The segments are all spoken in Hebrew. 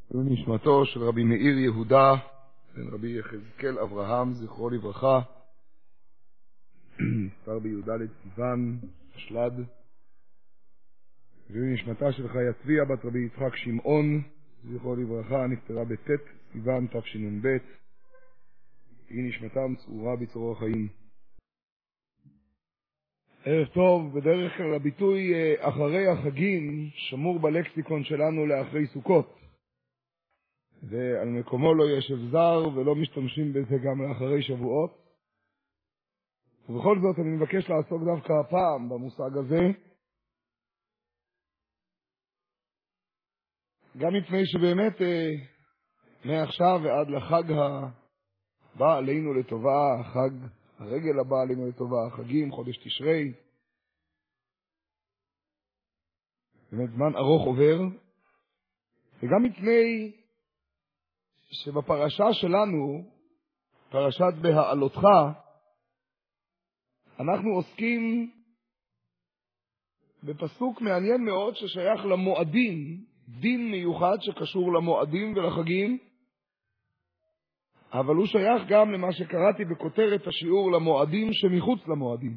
נשמתו של רבי מאיר יהודה בן רבי יחזקאל אברהם זכרו לברכה, נפטר בי"ד סיוון אשלד. ונשמתה של חיה צביה בת רבי יצחק שמעון זכרו לברכה, נפטרה בט' סיוון תשנ"ב. היא נשמתם צרורה בצרור החיים. ערב טוב. בדרך כלל הביטוי אחרי החגים שמור בלקסיקון שלנו לאחרי סוכות, ועל מקומו לא יש הבזר ולא משתמשים בזה גם לאחרי שבועות. ובכל זאת אני מבקש לעסוק דווקא הפעם במושג הזה, גם מפני שבאמת מעכשיו ועד לחג הבא עלינו לטובה, חג הרגל הבא עלינו לטובה, חגים, חודש תשרי, באמת זמן ארוך עובר, וגם מפני שבפרשה שלנו, פרשת בהעלותך, אנחנו עוסקים בפסוק מעניין מאוד ששייך למועדים, דין מיוחד שקשור למועדים ולחגים, אבל הוא שייך גם למה שקראתי בכותרת השיעור למועדים שמחוץ למועדים.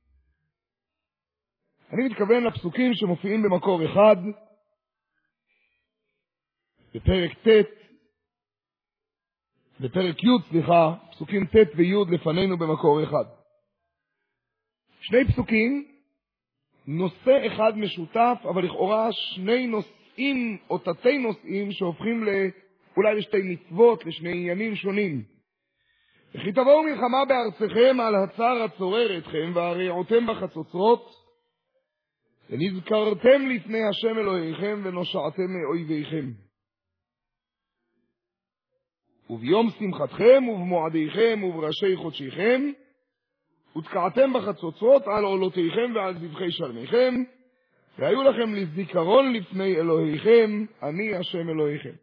אני מתכוון לפסוקים שמופיעים במקור אחד, בפרק י', פסוקים ט' וי' לפנינו במקור אחד. שני פסוקים, נושא אחד משותף, אבל לכאורה שני נושאים או תתי נושאים שהופכים אולי לשתי מצוות, לשני עניינים שונים. וכי תבואו מלחמה בארצכם על הצר הצורר אתכם, והרעותם בחצוצרות, ונזכרתם לפני השם אלוהיכם, ונושעתם מאויביכם. וביום שמחתכם, ובמועדיכם, ובראשי חודשיכם, ותקעתם בחצוצרות על עולותיכם ועל זבחי שלמיכם, והיו לכם לזיכרון לפני אלוהיכם, אני השם אלוהיכם.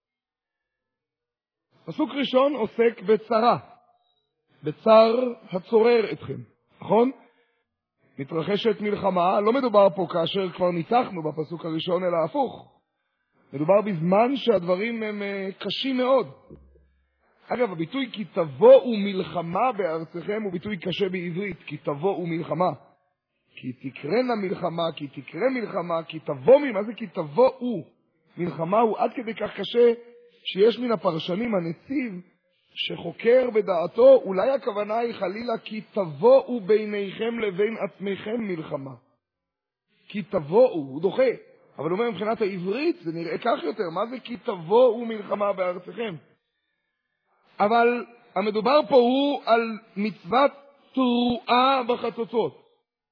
פסוק ראשון עוסק בצרה, בצר הצורר אתכם, נכון? מתרחשת מלחמה, לא מדובר פה כאשר כבר ניצחנו בפסוק הראשון, אלא הפוך. מדובר בזמן שהדברים הם קשים מאוד. אגב, הביטוי כי תבואו מלחמה בארצכם הוא ביטוי קשה בעברית, כי תבואו מלחמה. כי תקרנה מלחמה, כי תקרה מלחמה, כי תבוא מלחמה, מה זה כי תבואו מלחמה? הוא עד כדי כך קשה שיש מן הפרשנים הנציב שחוקר בדעתו, אולי הכוונה היא חלילה כי תבואו ביניכם לבין עצמכם מלחמה. כי תבואו, הוא דוחה, אבל הוא אומר מבחינת העברית זה נראה כך יותר, מה זה כי תבואו מלחמה בארצכם? אבל המדובר פה הוא על מצוות תרועה בחצוצרות.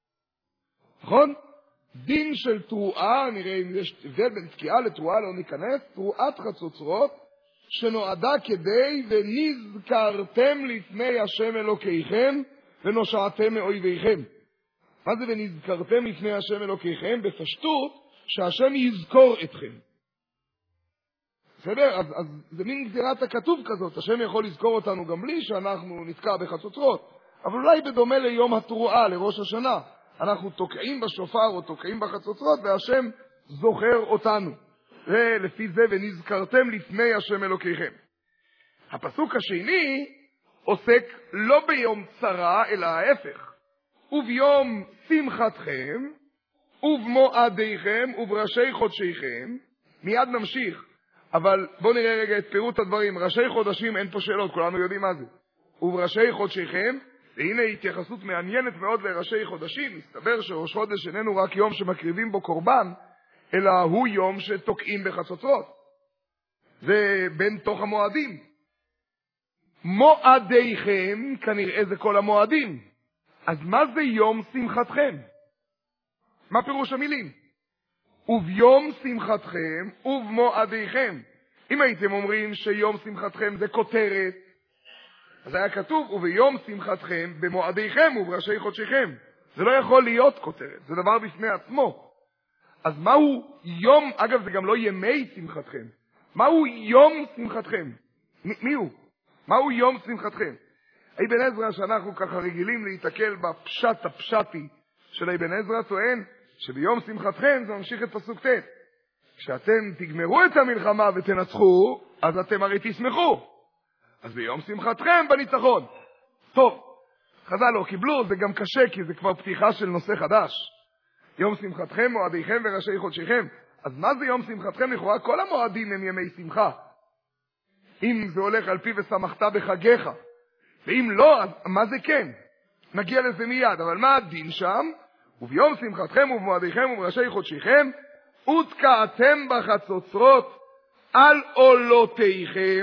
נכון? דין של תרועה, נראה אם יש הבדל בין תקיעה לתרועה לא ניכנס, תרועת חצוצרות שנועדה כדי ונזכרתם לפני השם אלוקיכם ונושעתם מאויביכם. מה זה ונזכרתם לפני השם אלוקיכם? בפשטות שהשם יזכור אתכם. בסדר? אז זה מין גזירת הכתוב כזאת, השם יכול לזכור אותנו גם בלי שאנחנו נתקע בחצוצרות, אבל אולי בדומה ליום התרועה, לראש השנה, אנחנו תוקעים בשופר או תוקעים בחצוצרות והשם זוכר אותנו. ולפי זה ונזכרתם לפני השם אלוקיכם. הפסוק השני עוסק לא ביום צרה אלא ההפך. וביום שמחתכם ובמועדיכם ובראשי חודשיכם. מיד נמשיך, אבל בואו נראה רגע את פירוט הדברים. ראשי חודשים אין פה שאלות, כולנו יודעים מה זה. ובראשי חודשיכם, והנה התייחסות מעניינת מאוד לראשי חודשים. מסתבר שראש חודש איננו רק יום שמקריבים בו קורבן, אלא הוא יום שתוקעים בחצוצרות. זה בין תוך המועדים. מועדיכם, כנראה זה כל המועדים. אז מה זה יום שמחתכם? מה פירוש המילים? וביום שמחתכם ובמועדיכם. אם הייתם אומרים שיום שמחתכם זה כותרת, אז היה כתוב וביום שמחתכם במועדיכם ובראשי חודשיכם. זה לא יכול להיות כותרת, זה דבר בפני עצמו. אז מהו יום, אגב זה גם לא ימי שמחתכם, מהו יום שמחתכם? מי הוא? מהו יום שמחתכם? אבן עזרא, שאנחנו ככה רגילים להתקל בפשט הפשטי של אבן עזרא, טוען שביום שמחתכם זה ממשיך את פסוק ט', כשאתם תגמרו את המלחמה ותנצחו, אז אתם הרי תשמחו. אז ביום שמחתכם בניצחון. טוב, חז"ל לא קיבלו, זה גם קשה, כי זה כבר פתיחה של נושא חדש. יום שמחתכם, מועדיכם וראשי חודשיכם. אז מה זה יום שמחתכם? לכאורה כל המועדים הם ימי שמחה. אם זה הולך על פי ושמחת בחגיך. ואם לא, אז מה זה כן? נגיע לזה מיד, אבל מה הדין שם? וביום שמחתכם ובמועדיכם ובראשי חודשיכם, ותקעתם בחצוצרות על עולותיכם.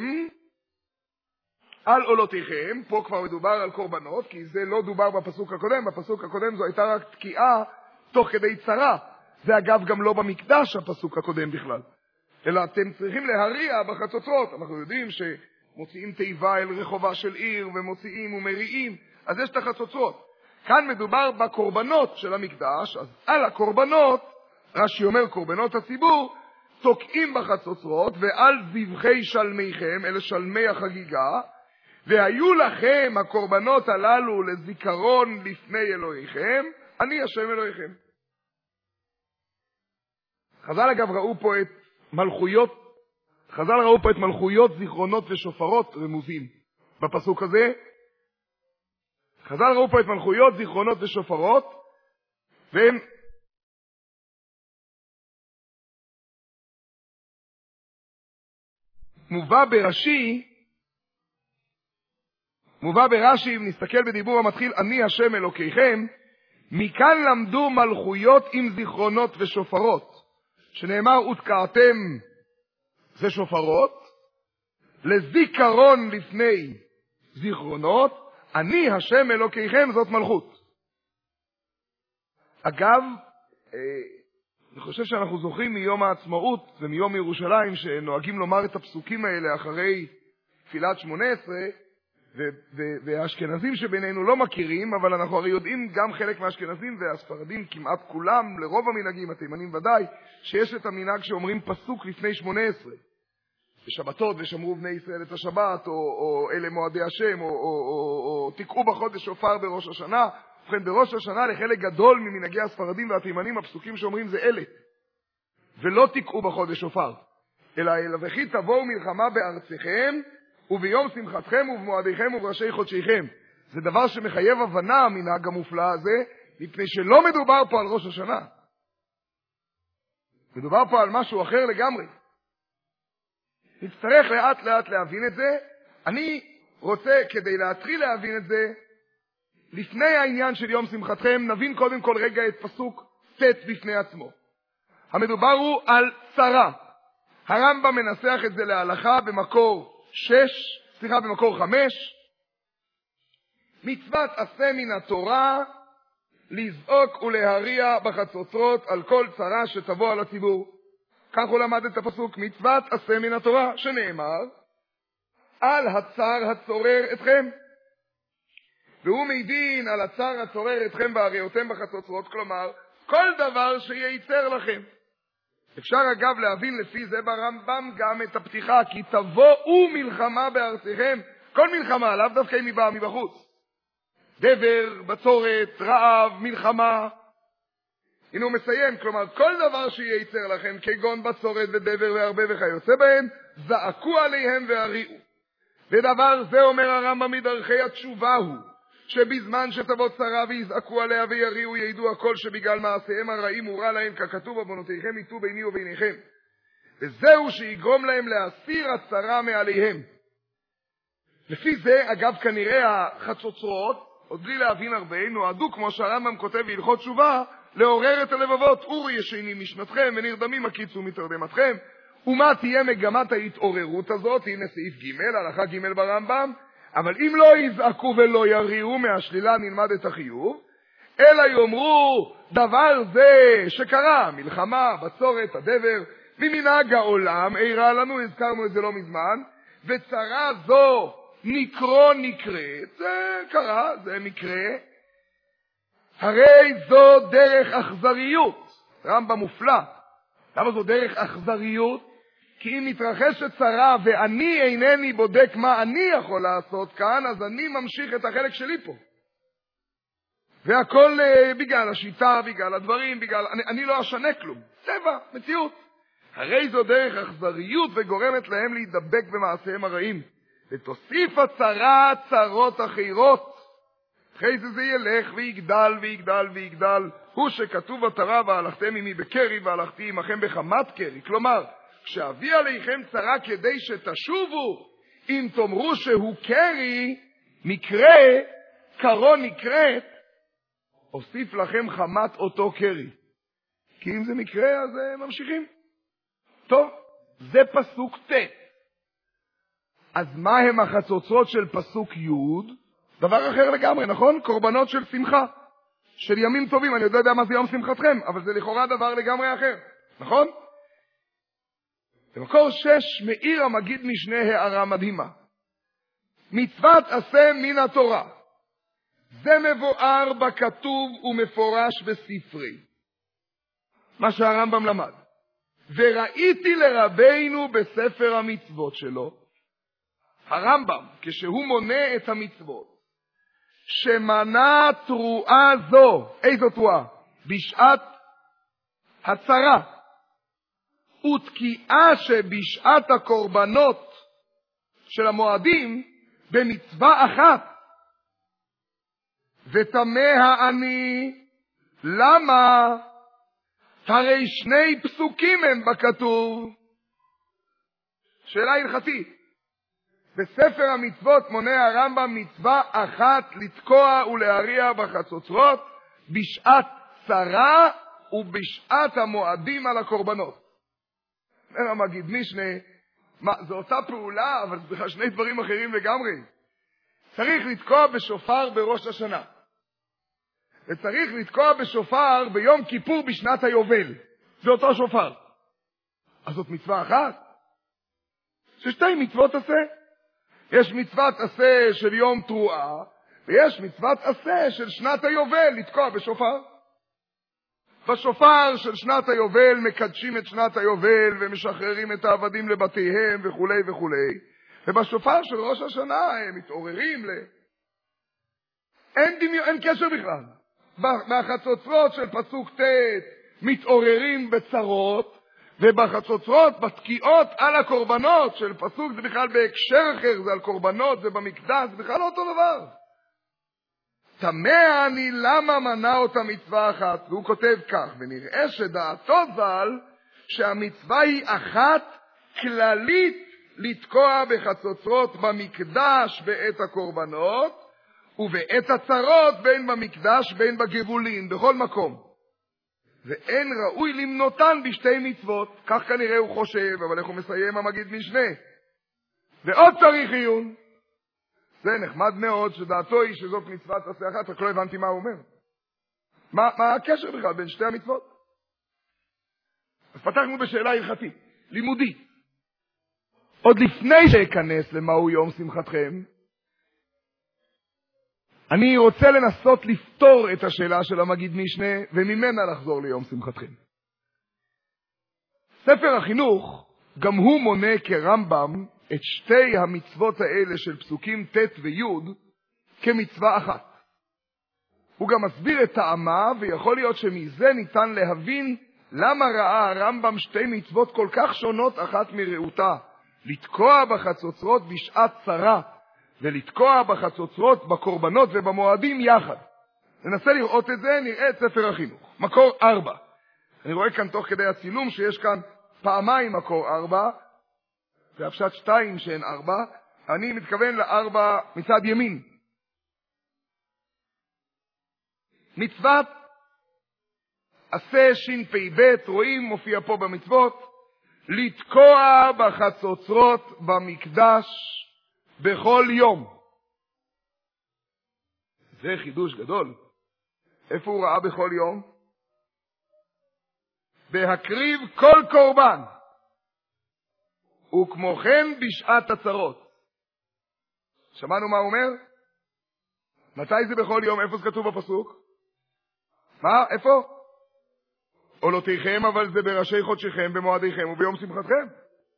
על עולותיכם, פה כבר מדובר על קורבנות, כי זה לא דובר בפסוק הקודם. בפסוק הקודם זו הייתה רק תקיעה תוך כדי צרה. זה אגב גם לא במקדש הפסוק הקודם בכלל. אלא אתם צריכים להריע בחצוצרות. אנחנו יודעים שמוציאים תיבה אל רחובה של עיר, ומוציאים ומריעים, אז יש את החצוצרות. כאן מדובר בקורבנות של המקדש, אז על הקורבנות, רש"י אומר קורבנות הציבור, תוקעים בחצוצרות, ועל זבחי שלמיכם, אלה שלמי החגיגה, והיו לכם הקורבנות הללו לזיכרון לפני אלוהיכם, אני השם אלוהיכם. חז"ל אגב ראו פה את מלכויות, זיכרונות ושופרות רמוזים בפסוק הזה. חז"ל ראו פה את מלכויות, זיכרונות ושופרות, והם מובא ברש"י, אם נסתכל בדיבור המתחיל, אני השם אלוקיכם, מכאן למדו מלכויות עם זיכרונות ושופרות, שנאמר ותקעתם זה שופרות, לזיכרון לפני זיכרונות, אני השם אלוקיכם, זאת מלכות. אגב, אני חושב שאנחנו זוכרים מיום העצמאות ומיום ירושלים שנוהגים לומר את הפסוקים האלה אחרי תפילת 18, והאשכנזים שבינינו לא מכירים, אבל אנחנו הרי יודעים גם חלק מהאשכנזים והספרדים כמעט כולם, לרוב המנהגים, התימנים ודאי, שיש את המנהג שאומרים פסוק לפני 18. בשבתות ושמרו בני ישראל את השבת, או אלה מועדי השם, או תקעו בחודש שופר בראש השנה. ובכן, בראש השנה לחלק גדול ממנהגי הספרדים והתימנים, הפסוקים שאומרים זה אלה. ולא תקעו בחודש שופר, אלא וכי תבואו מלחמה בארציכם, וביום שמחתכם ובמועדיכם ובראשי חודשיכם. זה דבר שמחייב הבנה, המנהג המופלא הזה, מפני שלא מדובר פה על ראש השנה. מדובר פה על משהו אחר לגמרי. נצטרך לאט לאט להבין את זה. אני רוצה, כדי להתחיל להבין את זה, לפני העניין של יום שמחתכם, נבין קודם כל רגע את פסוק ט' בפני עצמו. המדובר הוא על צרה. הרמב"ם מנסח את זה להלכה במקור 5. מצוות עשה מן התורה לזעוק ולהריע בחצוצרות על כל צרה שתבוא על הציבור. כך הוא למד את הפסוק, מצוות עשה מן התורה, שנאמר על הצר הצורר אתכם. והוא מדין על הצר הצורר אתכם והריעותם בחצוצרות, כלומר כל דבר שייצר לכם. אפשר אגב להבין לפי זה ברמב"ם גם את הפתיחה, כי תבואו מלחמה בארציכם. כל מלחמה, לאו דווקא אם היא באה מבחוץ. דבר, בצורת, רעב, מלחמה. הנה הוא מסיים, כלומר כל דבר שייצר לכם, כגון בצורת ודבר והרבה וכיוצא בהם, זעקו עליהם והריעו. ודבר זה אומר הרמב"ם מדרכי התשובה הוא, שבזמן שתבוא צרה ויזעקו עליה ויריעו, ידעו הכל שבגלל מעשיהם הרעים הוא רע להם, ככתוב בבנותיכם ייטו ביני וביניכם. וזהו שיגרום להם להסיר הצרה מעליהם. לפי זה, אגב, כנראה החצוצרות, עוד בלי להבין הרבה, נועדו, כמו שהרמב"ם כותב בהלכות תשובה, לעורר את הלבבות. אורי ישנים משנתכם ונרדמים הקיצו מתרדמתכם. ומה תהיה מגמת ההתעוררות הזאת? הנה סעיף ג', הלכה ג' ברמב"ם. אבל אם לא יזעקו ולא יריעו, מהשלילה נלמד את החיוב, אלא יאמרו דבר זה שקרה, מלחמה, בצורת, הדבר, ממנהג העולם, אירע לנו, הזכרנו את זה לא מזמן, וצרה זו נקראת, זה קרה, זה מקרה, הרי זו דרך אכזריות. רמב"ם מופלא. למה זו דרך אכזריות? כי אם מתרחשת צרה ואני אינני בודק מה אני יכול לעשות כאן, אז אני ממשיך את החלק שלי פה. והכל בגלל השיטה, בגלל הדברים, אני לא אשנה כלום. טבע, מציאות. הרי זו דרך אכזריות וגורמת להם להידבק במעשיהם הרעים. ותוסיף הצרה צרות אחרות. אחרי זה ילך ויגדל ויגדל ויגדל. הוא שכתוב בתורה והלכתם עמי בקרי והלכתי עמכם בחמת קרי. כלומר, כשאביא עליכם צרה כדי שתשובו, אם תאמרו שהוא קרי, מקרה, קרו נקראת, אוסיף לכם חמת אותו קרי. כי אם זה מקרה, אז ממשיכים. טוב, זה פסוק ט'. אז מה הם החצוצרות של פסוק י'? דבר אחר לגמרי, נכון? קורבנות של שמחה, של ימים טובים. אני עוד לא יודע מה זה יום שמחתכם, אבל זה לכאורה דבר לגמרי אחר, נכון? במקור 6 מאיר המגיד משנה הערה מדהימה. מצוות עשה מן התורה. זה מבואר בכתוב ומפורש בספרי. מה שהרמב"ם למד. וראיתי לרבינו בספר המצוות שלו, הרמב"ם, כשהוא מונה את המצוות, שמנה תרועה זו, איזו תרועה? בשעת הצרה, ותקיעה שבשעת הקורבנות של המועדים במצווה אחת. ותמה אני, למה? הרי 2 פסוקים הם בכתוב. שאלה הלכתית. בספר המצוות מונה הרמב"ם מצווה אחת לתקוע ולהריע בחצוצרות בשעת צרה ובשעת המועדים על הקורבנות. אומר המגיד משנה, זו אותה פעולה, אבל זה 2 דברים אחרים לגמרי. צריך לתקוע בשופר בראש השנה. וצריך לתקוע בשופר ביום כיפור בשנת היובל. זה אותו שופר. אז זאת מצווה אחת? ש2 מצוות עשה. יש מצוות עשה של יום תרועה, ויש מצוות עשה של שנת היובל, לתקוע בשופר. בשופר של שנת היובל מקדשים את שנת היובל ומשחררים את העבדים לבתיהם וכו' וכו'. ובשופר של ראש השנה הם מתעוררים אין קשר בכלל. בחצוצרות של פסוק ט' מתעוררים בצרות, ובחצוצרות בתקיעות על הקורבנות של פסוק זה בכלל בהקשר אחר, זה על קורבנות, זה במקדש, זה בכלל לא אותו דבר. תמה אני למה מנה אותה מצווה אחת, והוא כותב כך, ונראה שדעתו ז"ל שהמצווה היא אחת כללית לתקוע בחצוצרות במקדש בעת הקורבנות, ובעת הצרות בין במקדש בין בגבולין, בכל מקום. ואין ראוי למנותן ב2 מצוות, כך כנראה הוא חושב, אבל איך הוא מסיים המגיד משנה. ועוד צריך עיון. זה נחמד מאוד שדעתו היא שזאת מצוות עשה אחת, רק לא הבנתי מה הוא אומר. מה הקשר בכלל בין 2 המצוות? אז פתחנו בשאלה הלכתית, לימודית. עוד לפני שאכנס למהו יום שמחתכם, אני רוצה לנסות לפתור את השאלה של המגיד משנה, וממנה לחזור ליום שמחתכם. ספר החינוך, גם הוא מונה כרמב"ם את 2 המצוות האלה של פסוקים ט' וי' כמצווה אחת. הוא גם מסביר את טעמה, ויכול להיות שמזה ניתן להבין למה ראה הרמב"ם 2 מצוות כל כך שונות אחת מרעותה, לתקוע בחצוצרות בשעת צרה, ולתקוע בחצוצרות בקורבנות ובמועדים יחד. ננסה לראות את זה, נראה את ספר החינוך. מקור 4. אני רואה כאן תוך כדי הצילום שיש כאן פעמיים מקור 4, והפשט 2 שהן 4, אני מתכוון ל4 מצד ימין. מצוות עשה שפ"ב, רואים, מופיע פה במצוות, לתקוע בחצוצרות במקדש בכל יום. זה חידוש גדול. איפה הוא ראה בכל יום? בהקריב כל קורבן, וכמו כן בשעת הצרות. שמענו מה הוא אומר? מתי זה בכל יום? איפה זה כתוב בפסוק? מה? איפה? עולותיכם, אבל זה בראשי חודשיכם, במועדיכם וביום שמחתכם.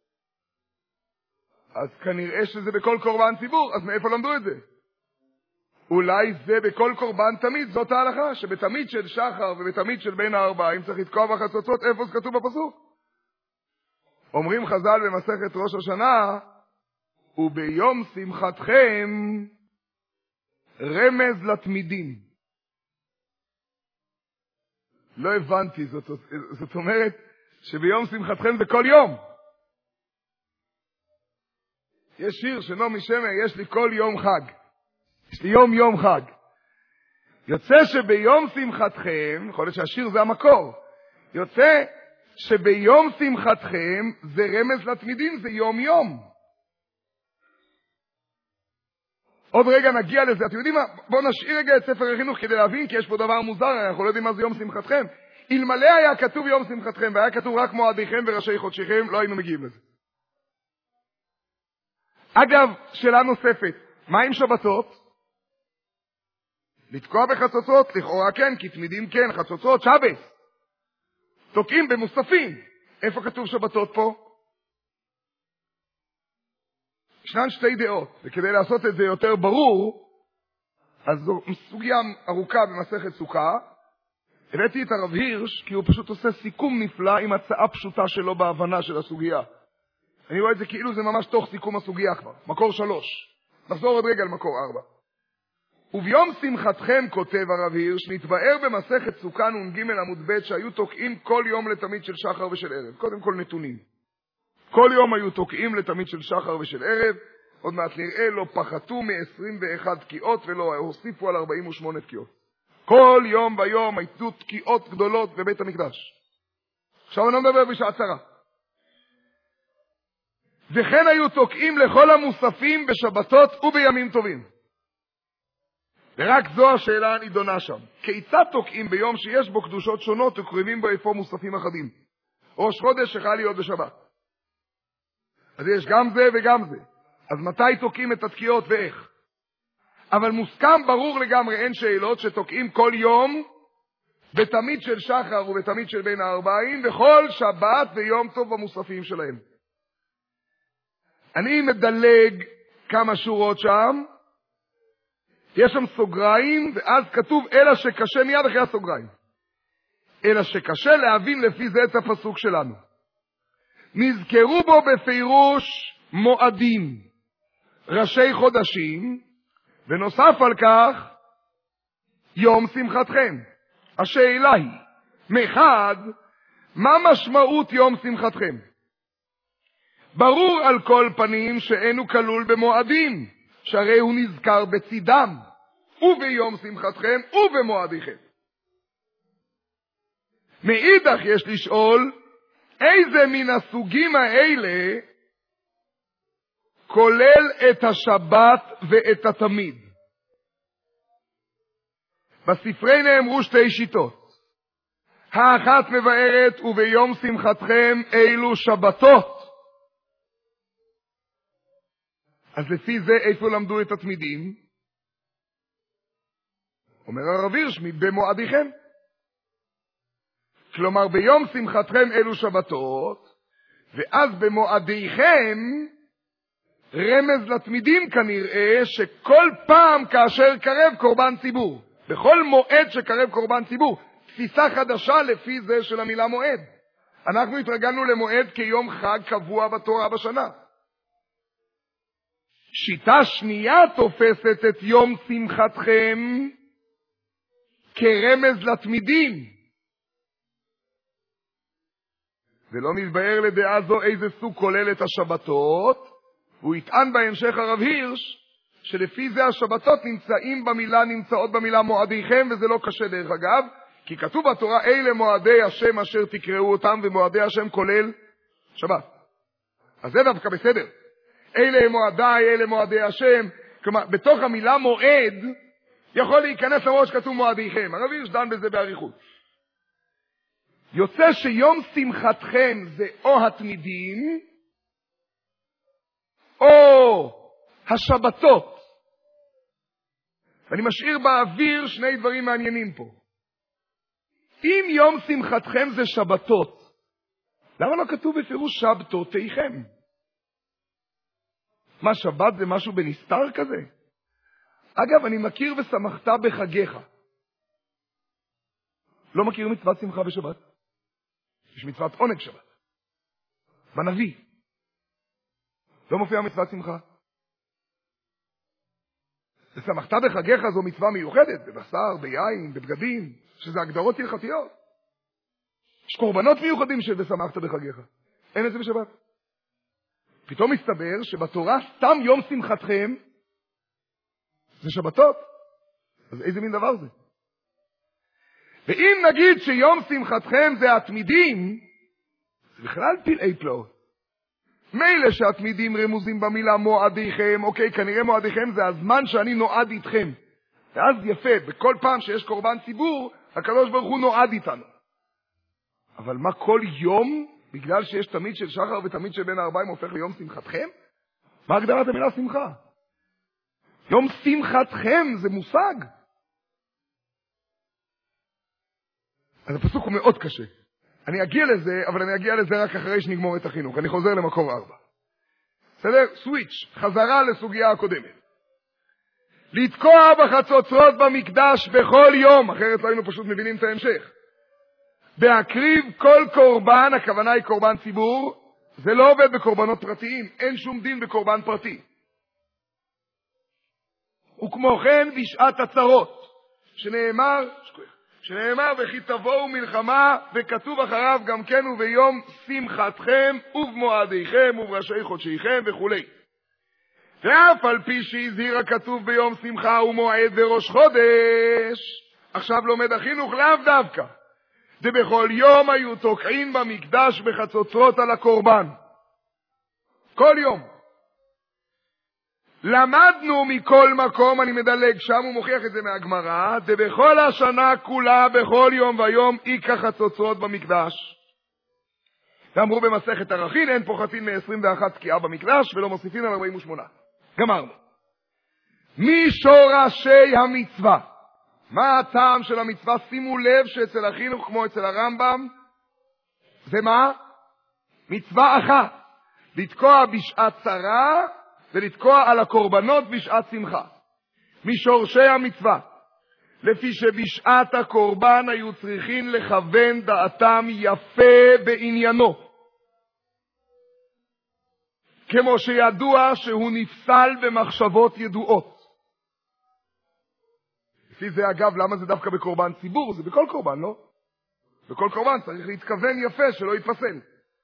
אז כנראה שזה בכל קורבן ציבור, אז מאיפה למדו את זה? אולי זה בכל קורבן תמיד, זאת ההלכה, שבתמיד של שחר ובתמיד של בין הארבעים צריך לתקוע בחצוצרות, איפה זה כתוב בפסוק? אומרים חז"ל במסכת ראש השנה, וביום שמחתכם רמז לתמידים. לא הבנתי, זאת אומרת שביום שמחתכם זה כל יום. יש שיר של נעמי שמר, יש לי כל יום חג. יש לי יום חג. יוצא שביום שמחתכם, יכול להיות שהשיר זה המקור, יוצא שביום שמחתכם זה רמז לתמידים, זה יום. עוד רגע נגיע לזה. אתם יודעים מה? בואו נשאיר רגע את ספר החינוך כדי להבין, כי יש פה דבר מוזר, אנחנו לא יודעים מה זה יום שמחתכם. אלמלא היה כתוב יום שמחתכם, והיה כתוב רק מועדיכם וראשי חודשיכם, לא היינו מגיעים לזה. אגב, שאלה נוספת, מה עם שבתות? לתקוע בחצוצות, לכאורה כן, כי תמידים כן, חצוצות, שבת. תוקעים במוספים. איפה כתוב שבתות פה? ישנן שתי דעות, וכדי לעשות את זה יותר ברור, אז זו סוגיה ארוכה במסכת סוכה. הבאתי את הרב הירש, כי הוא פשוט עושה סיכום נפלא עם הצעה פשוטה שלו בהבנה של הסוגיה. אני רואה את זה כאילו זה ממש תוך סיכום הסוגיה כבר. מקור 3. נחזור עוד רגע למקור 4. וביום שמחתכם, כותב הרב הירש, נתבאר במסכת סוכה נ"ג עמוד ב' שהיו תוקעים כל יום לתמיד של שחר ושל ערב. קודם כל נתונים. כל יום היו תוקעים לתמיד של שחר ושל ערב, עוד מעט נראה לא פחתו מ-21 תקיעות ולא הוסיפו על 48 תקיעות. כל יום ויום היו תקיעות גדולות בבית המקדש. עכשיו אני לא מדבר בשעה צרה. וכן היו תוקעים לכל המוספים בשבתות ובימים טובים. ורק זו השאלה הנידונה שם. כיצד תוקעים ביום שיש בו קדושות שונות וקריבים בו איפה מוספים אחדים? ראש חודש שחל להיות בשבת. אז יש גם זה וגם זה. אז מתי תוקעים את התקיעות ואיך? אבל מוסכם ברור לגמרי, אין שאלות, שתוקעים כל יום בתמיד של שחר ובתמיד של בין הארבעים, וכל שבת ויום טוב במוספים שלהם. אני מדלג כמה שורות שם, יש שם סוגריים, ואז כתוב אלא שקשה מיד אחרי הסוגריים. אלא שקשה להבין לפי זה את הפסוק שלנו. נזכרו בו בפירוש מועדים, ראשי חודשים, ונוסף על כך, יום שמחתכם. השאלה היא, מחד, מה משמעות יום שמחתכם? ברור על כל פנים שאינו כלול במועדים, שהרי הוא נזכר בצידם, וביום שמחתכם ובמועדיכם. מאידך יש לשאול, איזה מן הסוגים האלה כולל את השבת ואת התמיד? בספרי נאמרו שתי שיטות. האחת מבארת וביום שמחתכם אילו שבתות. אז לפי זה איפה למדו את התמידים? אומר הרב הירש, במועדיכם. כלומר ביום שמחתכם אלו שבתות, ואז במועדיכם רמז לתמידים כנראה שכל פעם כאשר קרב קורבן ציבור, בכל מועד שקרב קורבן ציבור, תפיסה חדשה לפי זה של המילה מועד. אנחנו התרגלנו למועד כיום חג קבוע בתורה בשנה. שיטה שנייה תופסת את יום שמחתכם כרמז לתמידים. ולא מתבאר לדעה זו איזה סוג כולל את השבתות, והוא יטען בהמשך הרב הירש, שלפי זה השבתות נמצאות במילה מועדיכם, וזה לא קשה דרך אגב, כי כתוב בתורה אלה מועדי השם אשר תקראו אותם, ומועדי השם כולל שבת. אז זה דווקא בסדר. אלה מועדיי, אלה מועדי השם, כלומר בתוך המילה מועד, יכול להיכנס למרות שכתוב מועדיכם. הרב הירש דן בזה בעריכות. יוצא שיום שמחתכם זה או התמידים, או השבתות. ואני משאיר באוויר שני דברים מעניינים פה. אם יום שמחתכם זה שבתות, למה לא כתוב בפירוש שבתותיכם? מה, שבת זה משהו בנסתר כזה? אגב, אני מכיר ושמחת בחגיך. לא מכיר מצוות שמחה בשבת. יש מצוות עונג שבת. בנביא. לא מופיע מצוות שמחה. ושמחת בחגיך זו מצווה מיוחדת, בבשר, ביין, בבגדים, שזה הגדרות הלכתיות. יש קורבנות מיוחדים של ושמחת בחגיך. אין את זה בשבת. פתאום מסתבר שבתורה סתם יום שמחתכם זה שבתות. אז איזה מין דבר זה? ואם נגיד שיום שמחתכם זה התמידים, זה בכלל פלאי פלאות. מילא שהתמידים רמוזים במילה מועדיכם, אוקיי, כנראה מועדיכם זה הזמן שאני נועד איתכם. ואז יפה, בכל פעם שיש קורבן ציבור, הקדוש ברוך הוא נועד איתנו. אבל מה כל יום, בגלל שיש תמיד של שחר ותמיד של בין הארבעים, הופך ליום שמחתכם? מה הגדרת המילה שמחה? יום שמחתכם זה מושג. אז הפסוק הוא מאוד קשה. אני אגיע לזה, אבל אני אגיע לזה רק אחרי שנגמור את החינוך. אני חוזר למקור 4. בסדר? סוויץ', חזרה לסוגיה הקודמת. לתקוע בחצוצרות במקדש בכל יום, אחרת לא היינו פשוט מבינים את ההמשך. בהקריב כל קורבן, הכוונה היא קורבן ציבור, זה לא עובד בקורבנות פרטיים, אין שום דין בקורבן פרטי. וכמו כן בשעת הצרות, שנאמר וכי תבואו מלחמה, וכתוב אחריו גם כן וביום שמחתכם ובמועדיכם ובראשי חודשיכם וכו'. ואף על פי שהזהיר הכתוב ביום שמחה ומועד וראש חודש, עכשיו לומד החינוך לאו דווקא. ובכל יום היו תוקעים במקדש בחצוצרות על הקורבן. כל יום. למדנו מכל מקום, אני מדלג שם, הוא מוכיח את זה מהגמרא, ובכל השנה כולה, בכל יום ויום, איקה חצוצרות במקדש. ואמרו במסכת ערכין, אין פוחתין מ-21 תקיעה במקדש, ולא מוסיפין על 48. גמרנו. משורשי המצווה. מה הטעם של המצווה? שימו לב שאצל החינוך, כמו אצל הרמב"ם, זה מה? מצווה אחת. לתקוע בשעת צרה, ולתקוע על הקורבנות בשעת שמחה. משורשי המצווה. לפי שבשעת הקורבן היו צריכים לכוון דעתם יפה בעניינו. כמו שידוע שהוא נפסל במחשבות ידועות. לפי זה אגב, למה זה דווקא בקורבן ציבור? זה בכל קורבן, לא? בכל קורבן צריך להתכוון יפה שלא יתפסל.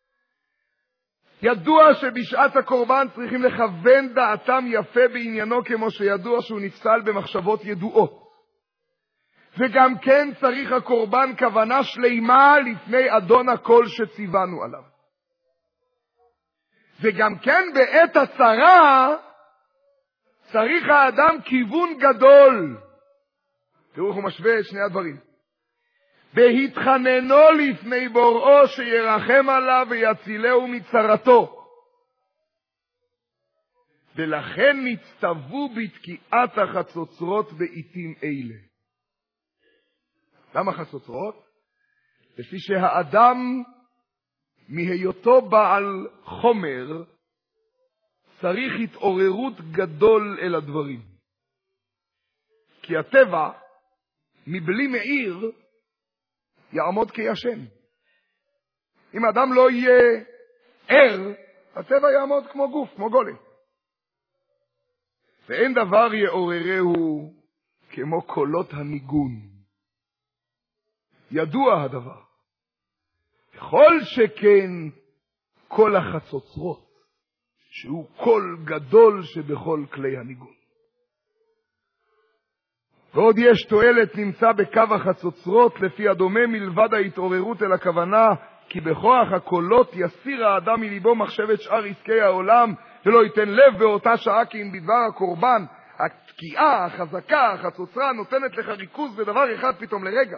ידוע שבשעת הקורבן צריכים לכוון דעתם יפה בעניינו, כמו שידוע שהוא נפסל במחשבות ידועות. וגם כן צריך הקורבן כוונה שלימה לפני אדון הכל שציוונו עליו. וגם כן בעת הצרה צריך האדם כיוון גדול. תראו איך הוא משווה את שני הדברים. בהתחננו לפני בוראו שירחם עליו ויצילהו מצרתו. ולכן נצטוו בתקיעת החצוצרות בעיתים אלה. למה חצוצרות? לפי שהאדם מהיותו בעל חומר צריך התעוררות גדול אל הדברים. כי הטבע מבלי מאיר יעמוד כישן. אם האדם לא יהיה ער, הטבע יעמוד כמו גוף, כמו גולם. ואין דבר יעוררהו כמו קולות הניגון. ידוע הדבר. כל שכן כל החצוצרות, שהוא קול גדול שבכל כלי הניגון. ועוד יש תועלת נמצא בקו החצוצרות, לפי הדומה מלבד ההתעוררות אל הכוונה, כי בכוח הקולות יסיר האדם מליבו מחשבת שאר עסקי העולם, ולא ייתן לב באותה שעה כי אם בדבר הקורבן, התקיעה, החזקה, החצוצרה, נותנת לך ריכוז בדבר אחד פתאום לרגע.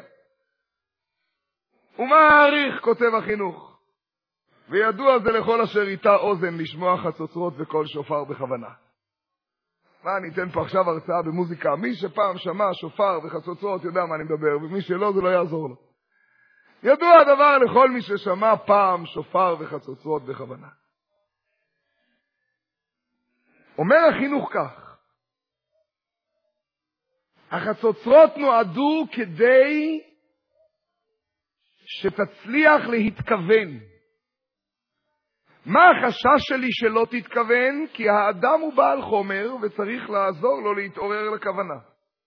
ומעריך, כותב החינוך, וידוע זה לכל אשר איתה אוזן לשמוע חצוצרות וקול שופר בכוונה. מה, אני אתן פה עכשיו הרצאה במוזיקה. מי שפעם שמע שופר וחצוצרות יודע מה אני מדבר, ומי שלא זה לא יעזור לו. ידוע הדבר לכל מי ששמע פעם שופר וחצוצרות בכוונה. אומר החינוך כך, החצוצרות נועדו כדי שתצליח להתכוון. מה החשש שלי שלא תתכוון? כי האדם הוא בעל חומר וצריך לעזור לו להתעורר לכוונה.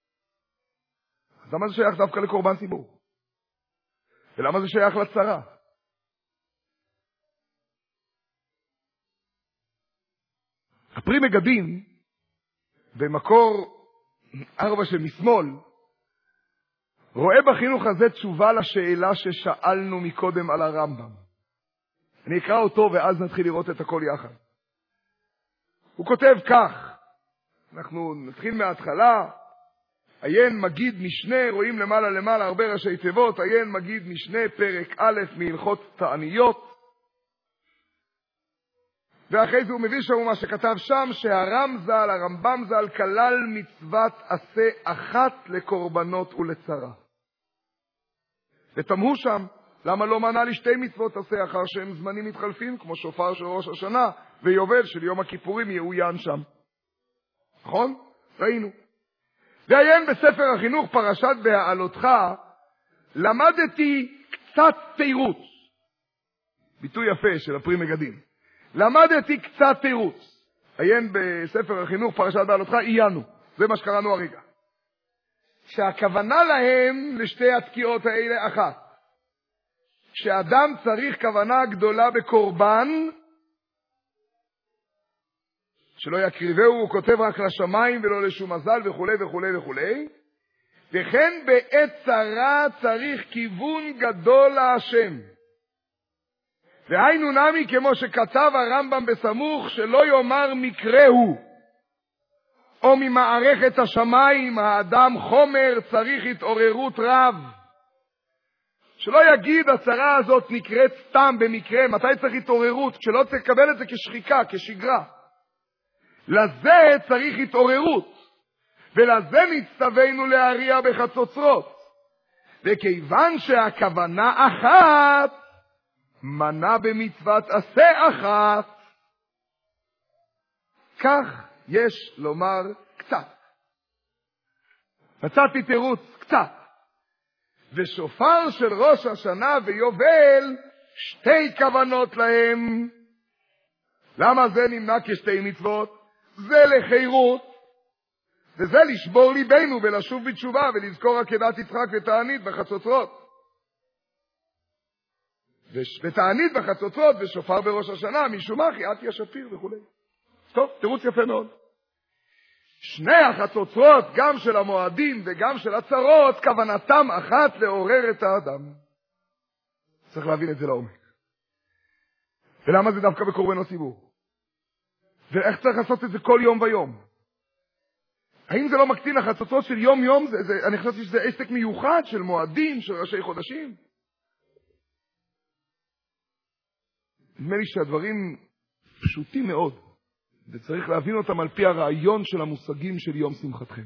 אז למה זה שייך דווקא לקורבן ציבור? ולמה זה שייך לצרה? הפרי מגדים במקור 4 שמשמאל רואה בחינוך הזה תשובה לשאלה ששאלנו מקודם על הרמב"ם. אני אקרא אותו ואז נתחיל לראות את הכל יחד. הוא כותב כך, אנחנו נתחיל מההתחלה, עיין מגיד משנה, רואים למעלה הרבה ראשי תיבות, עיין מגיד משנה פרק א' מהלכות תעניות, ואחרי זה הוא מביא שם מה שכתב שם, הרמב"ם ז"ל כלל מצוות עשה אחת לקורבנות ולצרה. ותמהו שם, למה לא מנה לי 2 מצוות עשה אחר שהם זמנים מתחלפים, כמו שופר של ראש השנה ויובל של יום הכיפורים יעוין שם. נכון? ראינו. ועיין בספר החינוך פרשת בהעלותך, למדתי קצת תירוץ. ביטוי יפה של הפרי מגדים. למדתי קצת תירוץ. עיין בספר החינוך פרשת בהעלותך, עיינו. זה מה שקראנו הרגע. שהכוונה להם לשתי התקיעות האלה אחת. שאדם צריך כוונה גדולה בקורבן, שלא יקריבהו, הוא כותב רק לשמיים ולא לשום מזל וכו' וכו' וכו'. וכן בעת צרה צריך כיוון גדול להשם. והיינו נמי כמו שכתב הרמב"ם בסמוך, שלא יאמר מקראהו, או ממערכת השמיים, האדם חומר צריך התעוררות רב. שלא יגיד הצרה הזאת נקראת סתם במקרה, מתי צריך התעוררות? כשלא תקבל את זה כשחיקה, כשגרה. לזה צריך התעוררות, ולזה נצטווינו להריע בחצוצרות. וכיוון שהכוונה אחת, מנה במצוות עשה אחת. כך יש לומר קצת. מצאתי תירוץ קצת. ושופר של ראש השנה ויובל 2 כוונות להם. למה זה נמנה כ2 מצוות? זה לחירות, וזה לשבור ליבנו ולשוב בתשובה ולזכור עקדת יצחק ותענית בחצוצרות. ותענית בחצוצרות ושופר בראש השנה, משום אחי עתי השפיר וכו'. טוב, תירוץ יפה מאוד. 2 החצוצרות, גם של המועדים וגם של הצרות, כוונתם אחת לעורר את האדם. צריך להבין את זה לעומק. ולמה זה דווקא בקורבנות ציבור? ואיך צריך לעשות את זה כל יום ויום? האם זה לא מקטין החצוצרות של יום יום? אני חושבת שזה עסק מיוחד של מועדים, של ראשי חודשים. נדמה לי שהדברים פשוטים מאוד, וצריך להבין אותם על פי הרעיון של המושגים של יום שמחתכם.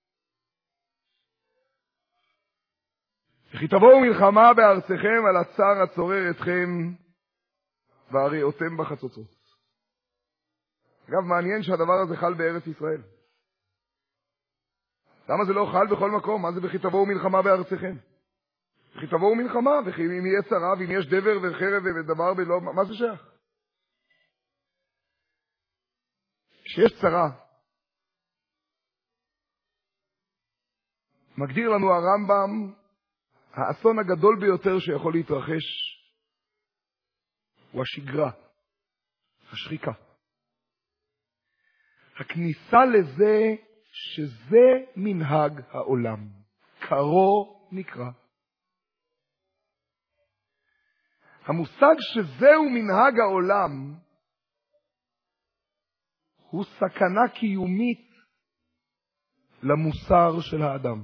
וכי תבואו מלחמה בארצכם על הצער הצורר אתכם, והריעותם בחצוצרות. אגב, מעניין שהדבר הזה חל בארץ ישראל. למה זה לא חל בכל מקום? מה זה וכי תבואו מלחמה בארצכם? וכי תבואו מלחמה, וכי אם יהיה צרה, ואם יש דבר וחרב ודבר בלא, מה זה שייך? כשיש צרה, מגדיר לנו הרמב"ם, האסון הגדול ביותר שיכול להתרחש הוא השגרה, השחיקה. הכניסה לזה שזה מנהג העולם, קרו נקרא. המושג שזהו מנהג העולם הוא סכנה קיומית למוסר של האדם.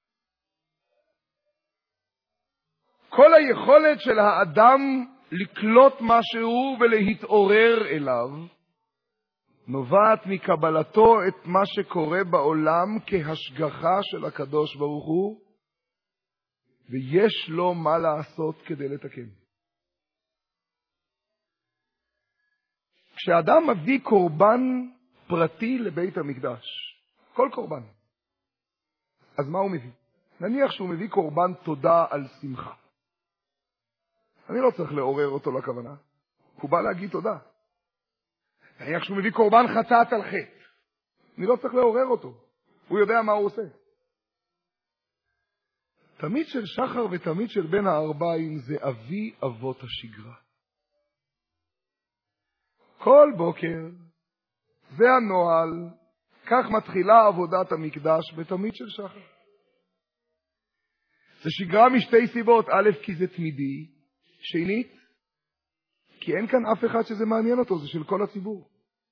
כל היכולת של האדם לקלוט משהו ולהתעורר אליו נובעת מקבלתו את מה שקורה בעולם כהשגחה של הקדוש ברוך הוא, ויש לו מה לעשות כדי לתקן. כשאדם מביא קורבן פרטי לבית המקדש, כל קורבן, אז מה הוא מביא? נניח שהוא מביא קורבן תודה על שמחה. אני לא צריך לעורר אותו לכוונה, הוא בא להגיד תודה. נניח שהוא מביא קורבן חטאת על חטא. אני לא צריך לעורר אותו. הוא יודע מה הוא עושה. תמיד של שחר ותמיד של בין הערביים זה אבי אבות השגרה. כל בוקר זה הנועל, כך מתחילה עבודת המקדש בתמיד של שחר. זה שגרה משתי סיבות. א', כי זה תמידי. שנית, כי אין כאן אף אחד שזה מעניין אותו, זה של כל הציבור.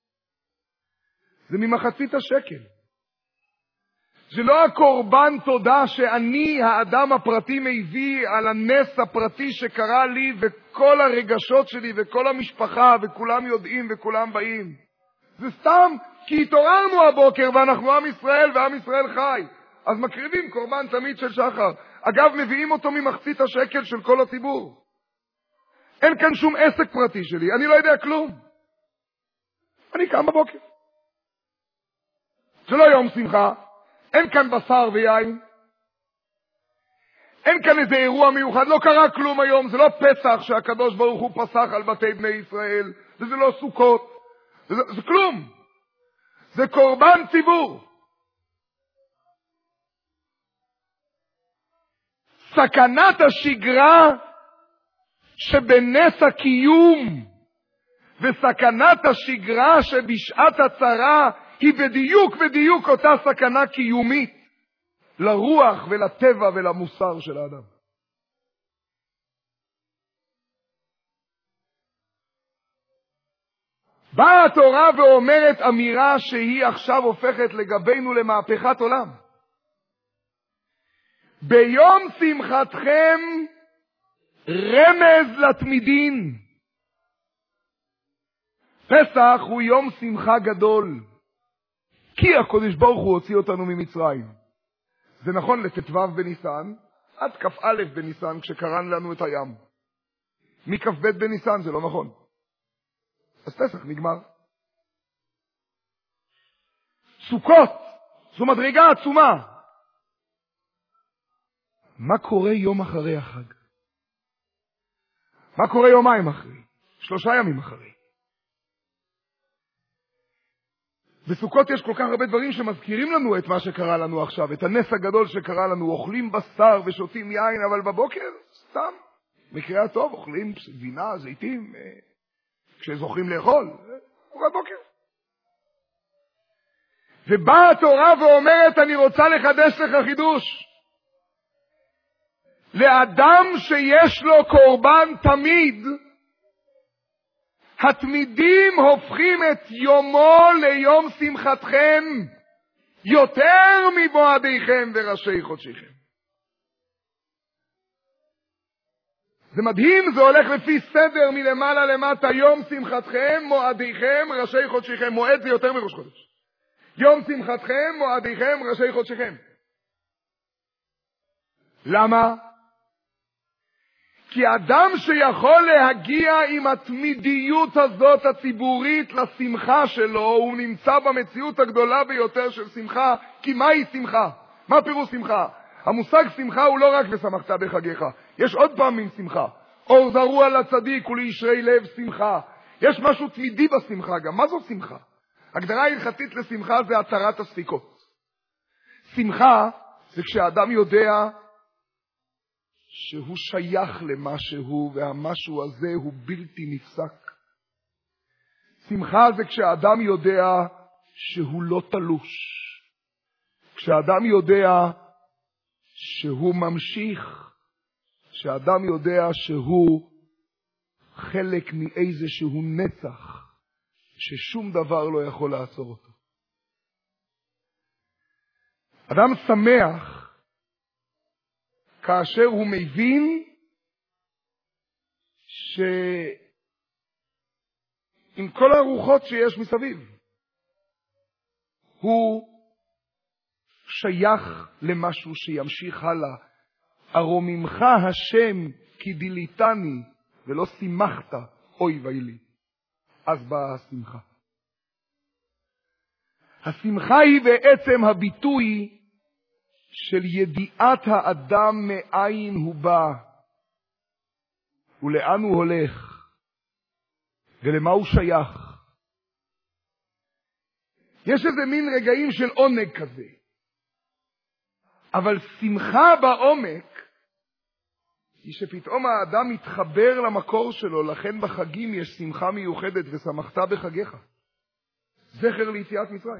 זה ממחצית השקל. זה לא הקורבן תודה שאני, האדם הפרטי, מביא על הנס הפרטי שקרה לי וכל הרגשות שלי וכל המשפחה וכולם יודעים וכולם באים. זה סתם כי התעוררנו הבוקר ואנחנו עם ישראל ועם ישראל חי. אז מקריבים קורבן תמיד של שחר. אגב, מביאים אותו ממחצית השקל של כל הציבור. אין כאן שום עסק פרטי שלי, אני לא יודע כלום. אני קם בבוקר. זה לא יום שמחה, אין כאן בשר ויין, אין כאן איזה אירוע מיוחד, לא קרה כלום היום, זה לא פסח שהקדוש ברוך הוא פסח על בתי בני ישראל, וזה לא סוכות, זה כלום. זה קורבן ציבור. סכנת השגרה שבנס הקיום וסכנת השגרה שבשעת הצרה היא בדיוק אותה סכנה קיומית לרוח ולטבע ולמוסר של האדם. באה התורה ואומרת אמירה שהיא עכשיו הופכת לגבינו למהפכת עולם. ביום שמחתכם רמז לתמידין. פסח הוא יום שמחה גדול, כי הקדוש ברוך הוא הוציא אותנו ממצרים. זה נכון לט"ו בניסן, עד כ"א בניסן כשקרן לנו את הים. מכ"ב בניסן זה לא נכון. אז פסח נגמר. סוכות, זו מדרגה עצומה. מה קורה יום אחרי החג? מה קורה יומיים אחרי? 3 ימים אחרי? בסוכות יש כל כך הרבה דברים שמזכירים לנו את מה שקרה לנו עכשיו, את הנס הגדול שקרה לנו. אוכלים בשר ושותים יין, אבל בבוקר סתם, מקרה הטוב, אוכלים גבינה, זיתים, כשזוכרים לאכול, בבוקר. ובאה התורה ואומרת, אני רוצה לחדש לך חידוש. לאדם שיש לו קורבן תמיד, התמידים הופכים את יומו ליום שמחתכם יותר מבועדיכם וראשי חודשיכם. זה מדהים, זה הולך לפי סדר מלמעלה למטה. יום שמחתכם, מועדיכם, ראשי חודשיכם. מועד זה יותר מראש חודש. יום שמחתכם, מועדיכם, ראשי חודשיכם. למה? כי אדם שיכול להגיע עם התמידיות הזאת הציבורית לשמחה שלו, הוא נמצא במציאות הגדולה ביותר של שמחה. כי מהי שמחה? מה פירוש שמחה? המושג שמחה הוא לא רק ושמחת בחגיך. יש עוד פעמים שמחה. אור זרוע לצדיק ולישרי לב שמחה. יש משהו תמידי בשמחה גם. מה זו שמחה? הגדרה הלכתית לשמחה זה התרת הספיקות. שמחה זה כשאדם יודע שהוא שייך למשהו, והמשהו הזה הוא בלתי נפסק. שמחה זה כשאדם יודע שהוא לא תלוש. כשאדם יודע שהוא ממשיך. כשאדם יודע שהוא חלק מאיזשהו נצח, ששום דבר לא יכול לעצור אותו. אדם שמח כאשר הוא מבין שעם כל הרוחות שיש מסביב, הוא שייך למשהו שימשיך הלאה. ארוממך השם כי דיליתני ולא שימחת אוי ואי. אז באה השמחה. השמחה היא בעצם הביטוי של ידיעת האדם מאין הוא בא ולאן הוא הולך ולמה הוא שייך יש איזה מין רגעים של עונג כזה. אבל שמחה בעומק היא שפתאום האדם מתחבר למקור שלו, לכן בחגים יש שמחה מיוחדת ושמחת בחגיך. זכר ליציאת מצרים.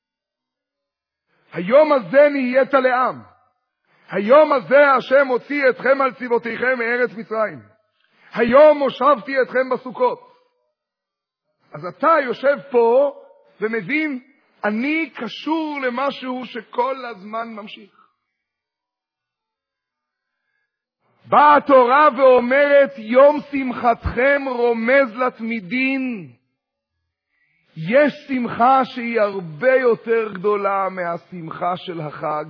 היום הזה נהיית לעם. היום הזה השם הוציא אתכם על צבאותיכם מארץ מצרים. היום מושבתי אתכם בסוכות. אז אתה יושב פה ומבין, אני קשור למשהו שכל הזמן ממשיך. באה התורה ואומרת, יום שמחתכם רומז לתמידין. יש שמחה שהיא הרבה יותר גדולה מהשמחה של החג.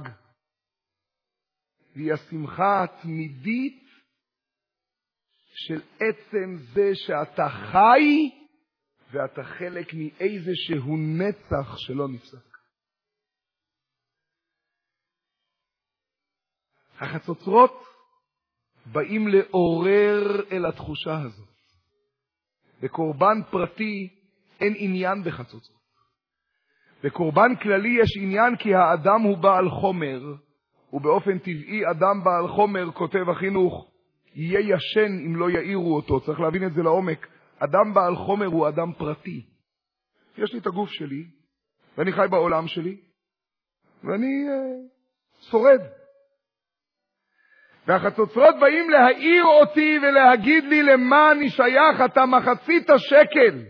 והיא השמחה התמידית של עצם זה שאתה חי ואתה חלק מאיזשהו נצח שלא נפסק. החצוצרות באים לעורר אל התחושה הזאת. בקורבן פרטי אין עניין בחצוצרות. בקורבן כללי יש עניין כי האדם הוא בעל חומר, ובאופן טבעי אדם בעל חומר, כותב החינוך, יהיה ישן אם לא יאירו אותו. צריך להבין את זה לעומק. אדם בעל חומר הוא אדם פרטי. יש לי את הגוף שלי, ואני חי בעולם שלי, ואני שורד. והחצוצרות באים להעיר אותי ולהגיד לי למה אני שייך. אתה מחצית השקל.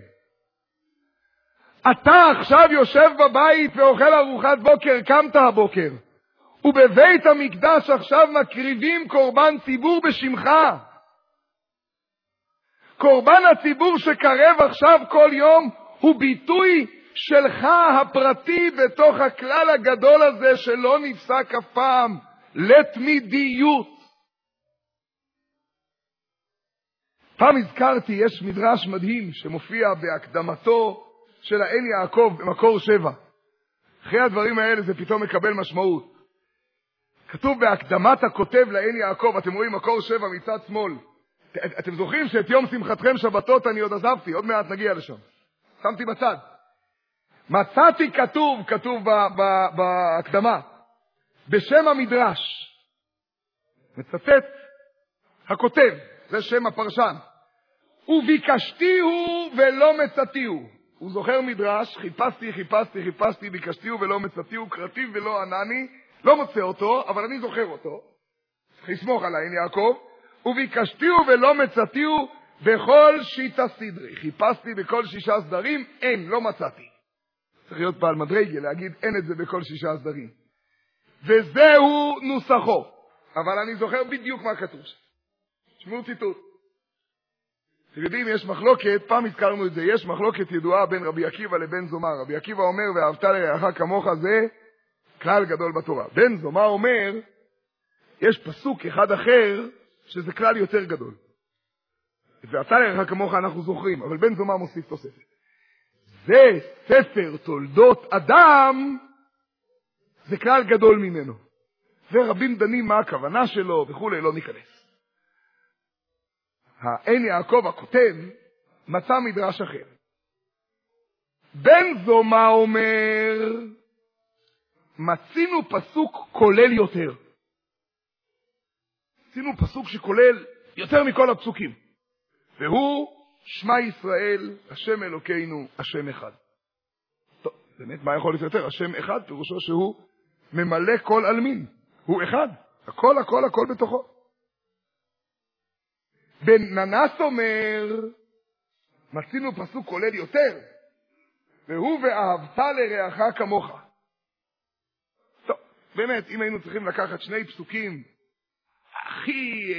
אתה עכשיו יושב בבית ואוכל ארוחת בוקר, קמת הבוקר. ובבית המקדש עכשיו מקריבים קורבן ציבור בשמך. קורבן הציבור שקרב עכשיו כל יום הוא ביטוי שלך הפרטי בתוך הכלל הגדול הזה שלא נפסק אף פעם, לתמידיות. פעם הזכרתי, יש מדרש מדהים שמופיע בהקדמתו של העין יעקב במקור 7. אחרי הדברים האלה זה פתאום מקבל משמעות. כתוב בהקדמת הכותב לעין יעקב, אתם רואים מקור 7 מצד שמאל. אתם זוכרים שאת יום שמחתכם שבתות אני עוד עזבתי, עוד מעט נגיע לשם. שמתי בצד. מצאתי כתוב בהקדמה, בשם המדרש. מצטט הכותב, זה שם הפרשן. וביקשתיהו ולא מצאתיהו. הוא זוכר מדרש, חיפשתי, ביקשתיהו ולא מצאתיהו, קראתיו ולא ענני, לא מוצא אותו, אבל אני זוכר אותו. צריך לסמוך על העין יעקב. וביקשתיהו ולא מצאתיהו בכל שיטה סדרי. חיפשתי בכל 6 סדרים, אין, לא מצאתי. צריך להיות בעל מדרגה, להגיד אין את זה בכל 6 סדרים. וזהו נוסחו. אבל אני זוכר בדיוק מה כתוב. שמעו ציטוט. אתם יודעים, יש מחלוקת, פעם הזכרנו את זה, יש מחלוקת ידועה בין רבי עקיבא לבן זומא. רבי עקיבא אומר, ואהבת לרעך כמוך, זה כלל גדול בתורה. בן זומא אומר, יש פסוק אחד אחר, שזה כלל יותר גדול. ואהבת לרעך כמוך אנחנו זוכרים, אבל בן זומא מוסיף תוספת. זה ספר תולדות אדם, זה כלל גדול ממנו. ורבים דנים מה הכוונה שלו וכולי, לא ניכנס. העין יעקב הכותב מצא מדרש אחר. בן זומא אומר, מצינו פסוק כולל יותר. מצינו פסוק שכולל יותר מכל הפסוקים. והוא שמע ישראל, השם אלוקינו, השם אחד. טוב, באמת מה יכול להיות יותר? השם אחד פירושו שהוא ממלא כל אלמין. הוא אחד. הכל בתוכו. בן ננס אומר, מצינו פסוק כולל יותר, והוא ואהבת לרעך כמוך. טוב, באמת, אם היינו צריכים לקחת 2 פסוקים הכי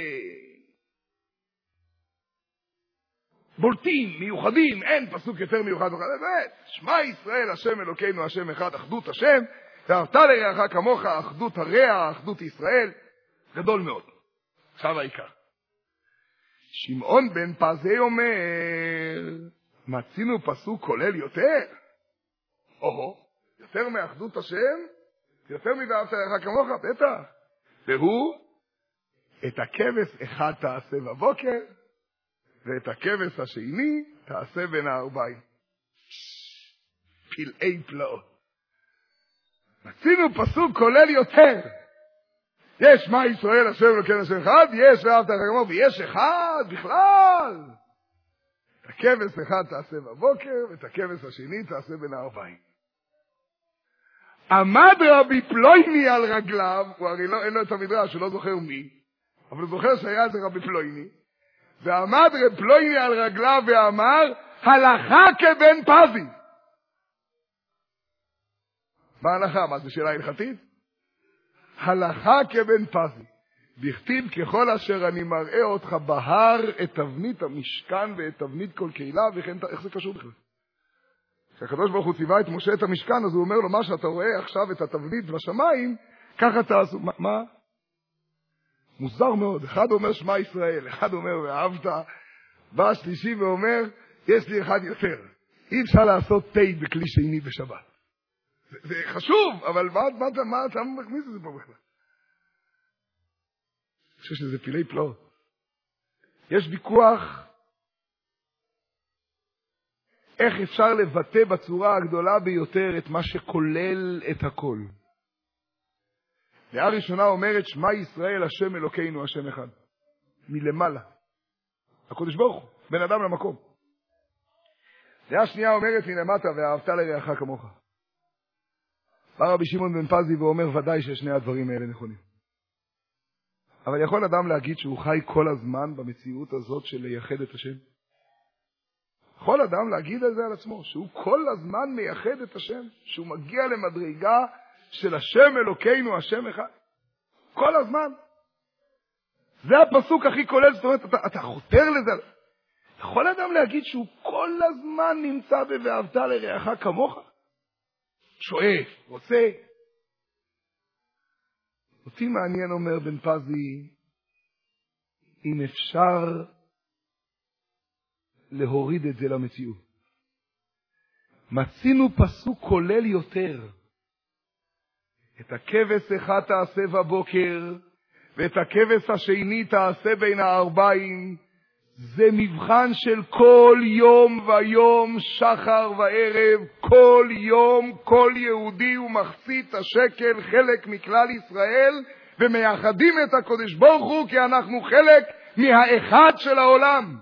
בולטים, מיוחדים, אין פסוק יותר מיוחד. באמת, שמע ישראל, השם אלוקינו, השם אחד, אחדות השם, ואהבת לרעך כמוך, אחדות הרע, אחדות ישראל, גדול מאוד. עכשיו העיקר. שמעון בן פזי אומר, מצינו פסוק כולל יותר? יותר מאחדות השם? יותר מ"ואהבת לרעך כמוך", בטח. והוא, את הכבש אחד תעשה בבוקר, ואת הכבש השני תעשה בין הערביים. פלאי פלאות. מצינו פסוק כולל יותר. יש מה ישראל השם אלוקינו השם אחד, יש ואהבת לרעך כמוך, ויש אחד בכלל. את הכבש אחד תעשה בבוקר, ואת הכבש השני תעשה בין הערביים. עמד רבי פלויני על רגליו, הוא הרי אין לו את המדרש, הוא לא זוכר מי, אבל הוא זוכר שהיה זה רבי פלויני, ועמד רבי פלויני על רגליו ואמר, הלכה כבן פזי. מה ההלכה? מה זה שאלה הלכתית? הלכה כבן פזי. דכתיב ככל אשר אני מראה אותך בהר את תבנית המשכן ואת תבנית כל קהילה, וכן איך זה קשור בכלל? כשהקדוש ברוך הוא ציווה את משה את המשכן, אז הוא אומר לו, מה שאתה רואה עכשיו את התבנית בשמיים, ככה תעשו. מה? מוזר מאוד. אחד אומר שמע ישראל, אחד אומר ואהבת, בא השלישי ואומר, יש לי אחד יותר. אי אפשר לעשות תה בכלי שני בשבת. זה חשוב, אבל מה אתה מכניס את זה פה בכלל? אני חושב שזה פילי פלאות. יש ויכוח איך אפשר לבטא בצורה הגדולה ביותר את מה שכולל את הכל. דעה ראשונה אומרת, שמע ישראל השם אלוקינו השם אחד. מלמעלה. הקדוש ברוך הוא, בין אדם למקום. דעה שנייה אומרת מלמטה, ואהבת לרעך כמוך. בא רבי שמעון בן פזי ואומר, ודאי ששני הדברים האלה נכונים. אבל יכול אדם להגיד שהוא חי כל הזמן במציאות הזאת של לייחד את השם? יכול אדם להגיד על זה על עצמו, שהוא כל הזמן מייחד את השם, שהוא מגיע למדרגה של השם אלוקינו, השם אחד. כל הזמן. זה הפסוק הכי כולל, זאת אומרת, אתה חותר לזה. יכול אדם להגיד שהוא כל הזמן נמצא ואהבת לרעך כמוך? שואף, רוצה. אותי מעניין, אומר בן פזי, אם אפשר להוריד את זה למציאות. מצינו פסוק כולל יותר. את הכבש אחד תעשה בבוקר, ואת הכבש השני תעשה בין הערביים. זה מבחן של כל יום ויום, שחר וערב, כל יום, כל יהודי ומחצית השקל חלק מכלל ישראל, ומייחדים את הקדוש ברוך הוא כי אנחנו חלק מהאחד של העולם.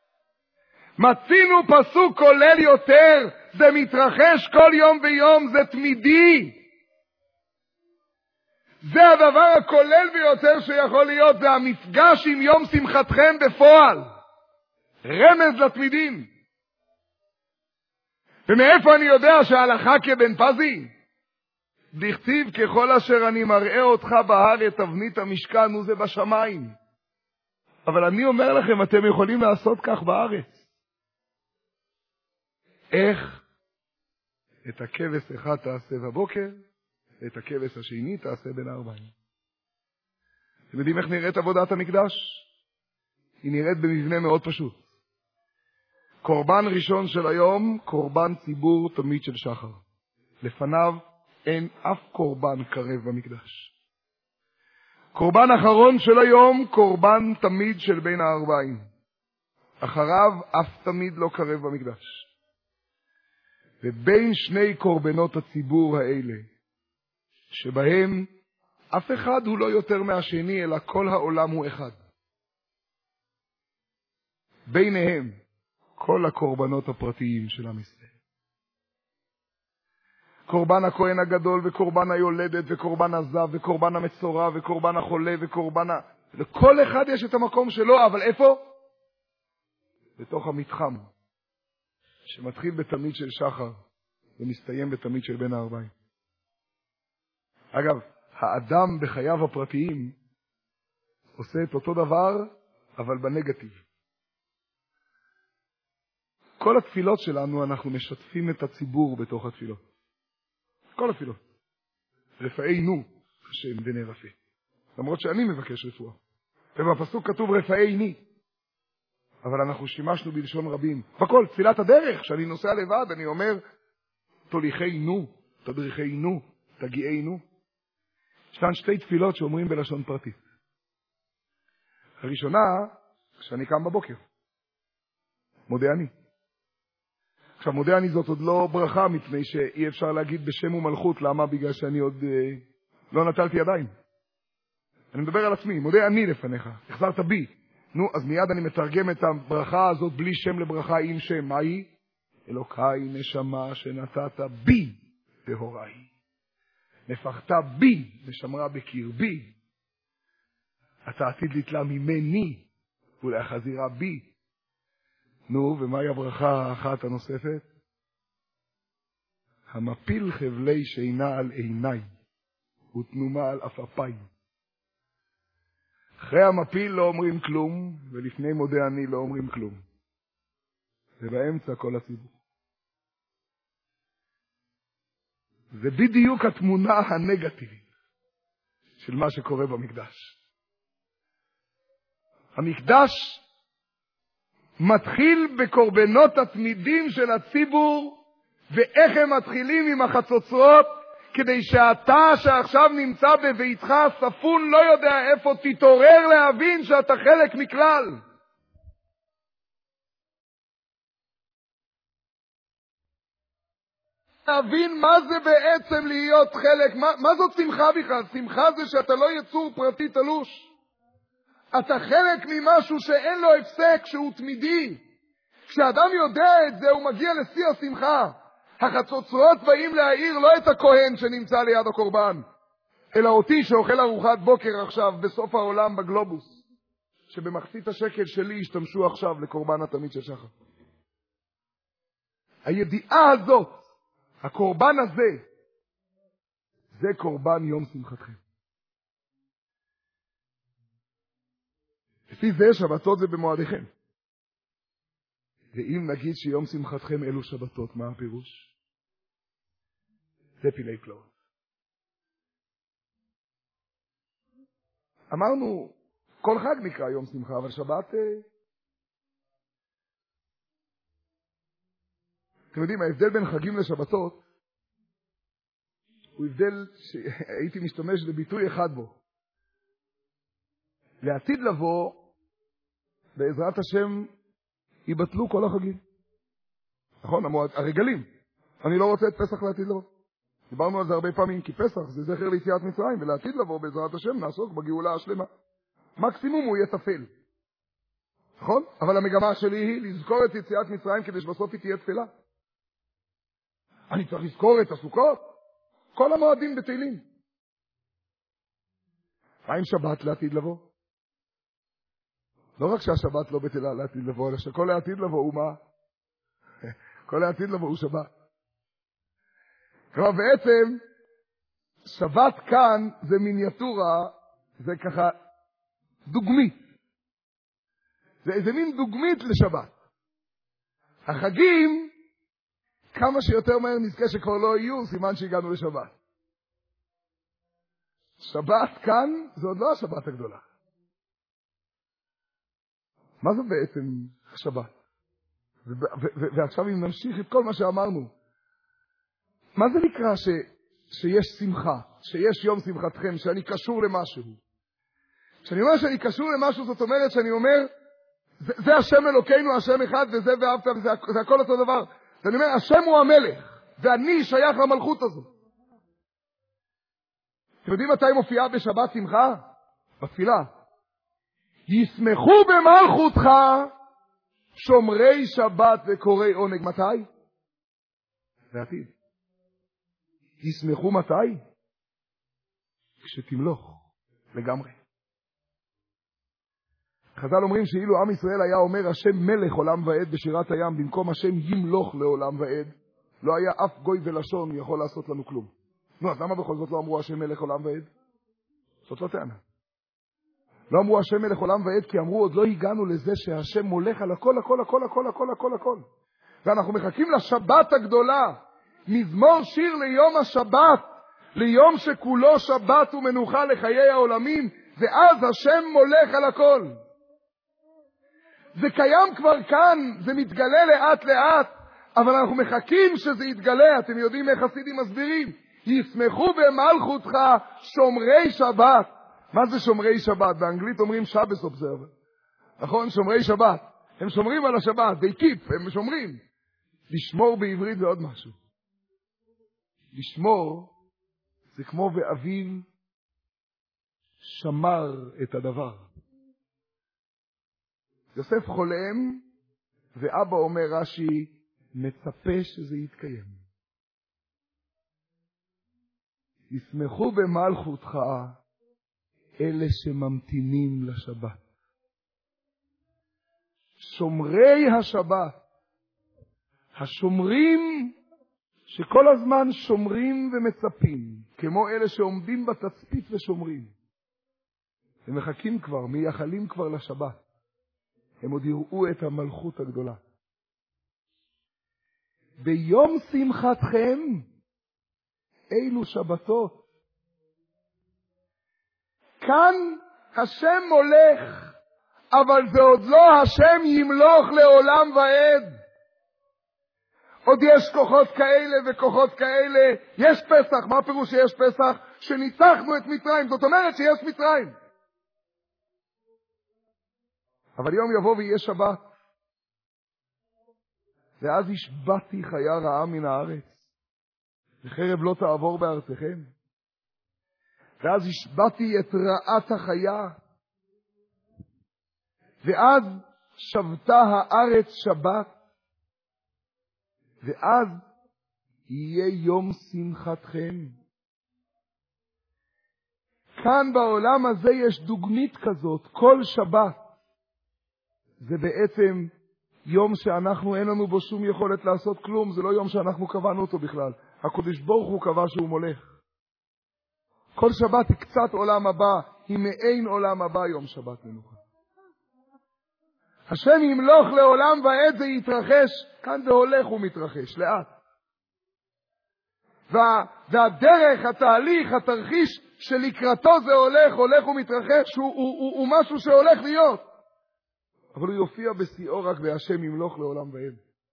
מצינו פסוק כולל יותר, זה מתרחש כל יום ויום, זה תמידי. זה הדבר הכולל ביותר שיכול להיות, זה המפגש עם יום שמחתכם בפועל. רמז לתמידים. ומאיפה אני יודע שההלכה כבן פזי? דכתיב ככל אשר אני מראה אותך בהר את תבנית המשכן וזה בשמיים. אבל אני אומר לכם, אתם יכולים לעשות כך בארץ. איך? את הכבש אחד תעשה בבוקר, ואת הכבש השני תעשה בין הערביים. אתם יודעים איך נראית עבודת המקדש? היא נראית במבנה מאוד פשוט. קורבן ראשון של היום, קורבן ציבור תמיד של שחר. לפניו אין אף קורבן קרב במקדש. קורבן אחרון של היום, קורבן תמיד של בין הערביים. אחריו אף תמיד לא קרב במקדש. ובין שני קורבנות הציבור האלה, שבהם אף אחד הוא לא יותר מהשני, אלא כל העולם הוא אחד. ביניהם כל הקורבנות הפרטיים של עם ישראל. קורבן הכהן הגדול וקורבן היולדת וקורבן הזב וקורבן המצורע וקורבן החולה וקורבן לכל אחד יש את המקום שלו, אבל איפה? בתוך המתחם שמתחיל בתמיד של שחר ומסתיים בתמיד של בין הערביים. אגב, האדם בחייו הפרטיים עושה את אותו דבר, אבל בנגטיב. כל התפילות שלנו אנחנו משתפים את הציבור בתוך התפילות. כל התפילות. רפאינו השם ונרפא. למרות שאני מבקש רפואה. ובפסוק כתוב רפאיני. אבל אנחנו שימשנו בלשון רבים. בכל, תפילת הדרך, שאני נוסע לבד, אני אומר, תוליכינו, תדריכינו, תגיעינו. ישנן שתי תפילות שאומרים בלשון פרטית. הראשונה, כשאני קם בבוקר. מודה אני. עכשיו, מודה אני זאת עוד לא ברכה, מפני שאי אפשר להגיד בשם ומלכות. למה? בגלל שאני עוד לא נטלתי ידיים. אני מדבר על עצמי, מודה אני לפניך, החזרת בי. נו, אז מיד אני מתרגם את הברכה הזאת בלי שם לברכה עם שם. מה היא? אלוקיי נשמה שנתת בי טהוריי. נפחת בי ושמרה בקרבי. אתה עתיד לתלה ממני ולהחזירה בי. נו, ומהי הברכה האחת הנוספת? המפיל חבלי שינה על עיניי ותנומה על אפפיי. אחרי המפיל לא אומרים כלום, ולפני מודה אני לא אומרים כלום. ובאמצע כל הציבור. זה בדיוק התמונה הנגטיבית של מה שקורה במקדש. המקדש מתחיל בקורבנות התמידים של הציבור, ואיך הם מתחילים עם החצוצרות, כדי שאתה שעכשיו נמצא בביתך ספון לא יודע איפה, תתעורר להבין שאתה חלק מכלל. להבין מה זה בעצם להיות חלק, מה זאת שמחה בכלל? שמחה זה שאתה לא יצור פרטי תלוש. אתה חלק ממשהו שאין לו הפסק, שהוא תמידי. כשאדם יודע את זה, הוא מגיע לשיא השמחה. החצוצרות באים להעיר לא את הכהן שנמצא ליד הקורבן, אלא אותי שאוכל ארוחת בוקר עכשיו בסוף העולם בגלובוס, שבמחצית השקל שלי השתמשו עכשיו לקורבן התמיד של שחר. הידיעה הזאת, הקורבן הזה, זה קורבן יום שמחתכם. לפי זה שבתות זה במועדיכם. ואם נגיד שיום שמחתכם אלו שבתות, מה הפירוש? זה פילי פלאות. אמרנו, כל חג נקרא יום שמחה, אבל שבת... אתם יודעים, ההבדל בין חגים לשבתות, הוא הבדל שהייתי משתמש בביטוי אחד בו. לעתיד לבוא, בעזרת השם, ייבטלו כל החגים. נכון? הרגלים. אני לא רוצה את פסח לעתיד לבוא. דיברנו על זה הרבה פעמים, כי פסח זה זכר ליציאת מצרים, ולעתיד לבוא בעזרת השם נעסוק בגאולה השלמה. מקסימום הוא יהיה תפל. נכון? אבל המגמה שלי היא לזכור את יציאת מצרים כדי שבסוף היא תהיה תפלה. אני צריך לזכור את הסוכות. כל המועדים בתהילים. מה עם שבת לעתיד לבוא? לא רק שהשבת לא בטלה לעתיד לבוא, אלא שכל העתיד לבוא הוא מה? כל העתיד לבוא הוא שבת. כלומר בעצם, שבת כאן זה מיניאטורה, זה ככה דוגמית. זה איזה מין דוגמית לשבת. החגים, כמה שיותר מהר נזכה שכבר לא יהיו, סימן שהגענו לשבת. שבת כאן, זה עוד לא השבת הגדולה. מה זה בעצם שבת? ועכשיו אם נמשיך את כל מה שאמרנו, מה זה נקרא שיש שמחה, שיש יום שמחתכם, שאני קשור למשהו? כשאני אומר שאני קשור למשהו, זאת אומרת שאני אומר, זה השם אלוקינו, השם אחד, וזה ואהבת, וזה הכל אותו דבר. ואני אומר, השם הוא המלך, ואני שייך למלכות הזאת. אתם יודעים מתי מופיעה בשבת שמחה? בתפילה. ישמחו במלכותך שומרי שבת וקוראי עונג. מתי? בעתיד. ישמחו מתי? כשתמלוך לגמרי. חז"ל אומרים שאילו עם ישראל היה אומר השם מלך עולם ועד בשירת הים במקום השם ימלוך לעולם ועד, לא היה אף גוי ולשון יכול לעשות לנו כלום. נו, אז למה בכל זאת לא אמרו השם מלך עולם ועד? זאת לא טענה. לא אמרו השם מלך עולם ועד כי אמרו עוד לא הגענו לזה שהשם מולך על הכל הכל הכל הכל הכל הכל הכל. ואנחנו מחכים לשבת הגדולה, מזמור שיר ליום השבת, ליום שכולו שבת ומנוחה לחיי העולמים, ואז השם מולך על הכל. זה קיים כבר כאן, זה מתגלה לאט לאט, אבל אנחנו מחכים שזה יתגלה. אתם יודעים איך חסידים מסבירים? ישמחו במלכותך שומרי שבת. מה זה שומרי שבת? באנגלית אומרים Shabbos observer. נכון? שומרי שבת. הם שומרים על השבת, they keep, הם שומרים. לשמור בעברית זה עוד משהו. לשמור זה כמו ואביו שמר את הדבר. יוסף חולם, ואבא אומר רש"י, מצפה שזה יתקיים. ישמחו במלכותך אלה שממתינים לשבת. שומרי השבת, השומרים שכל הזמן שומרים ומצפים, כמו אלה שעומדים בתצפית ושומרים. הם מחכים כבר, מייחלים כבר לשבת. הם עוד יראו את המלכות הגדולה. ביום שמחתכם, אילו שבתות. כאן השם מולך, אבל זה עוד לא השם ימלוך לעולם ועד. עוד יש כוחות כאלה וכוחות כאלה. יש פסח. מה פירוש שיש פסח? שניצחנו את מצרים. זאת אומרת שיש מצרים. אבל יום יבוא ויהיה שבת. ואז השבעתי חיה רעה מן הארץ, וחרב לא תעבור בארצכם. ואז השבעתי את רעת החיה. ואז שבתה הארץ שבת. ואז יהיה יום שמחתכם. כאן בעולם הזה יש דוגמית כזאת. כל שבת זה בעצם יום שאנחנו אין לנו בו שום יכולת לעשות כלום. זה לא יום שאנחנו קבענו אותו בכלל. הקדוש ברוך הוא קבע שהוא מולך. כל שבת היא קצת עולם הבא, היא מעין עולם הבא יום שבת מנוחה. השם ימלוך לעולם ועד, זה יתרחש. כאן זה הולך ומתרחש, לאט. והדרך, התהליך, התרחיש שלקראתו זה הולך ומתרחש, הוא משהו שהולך להיות. אבל הוא יופיע בשיאו רק בהשם ימלוך לעולם ועד.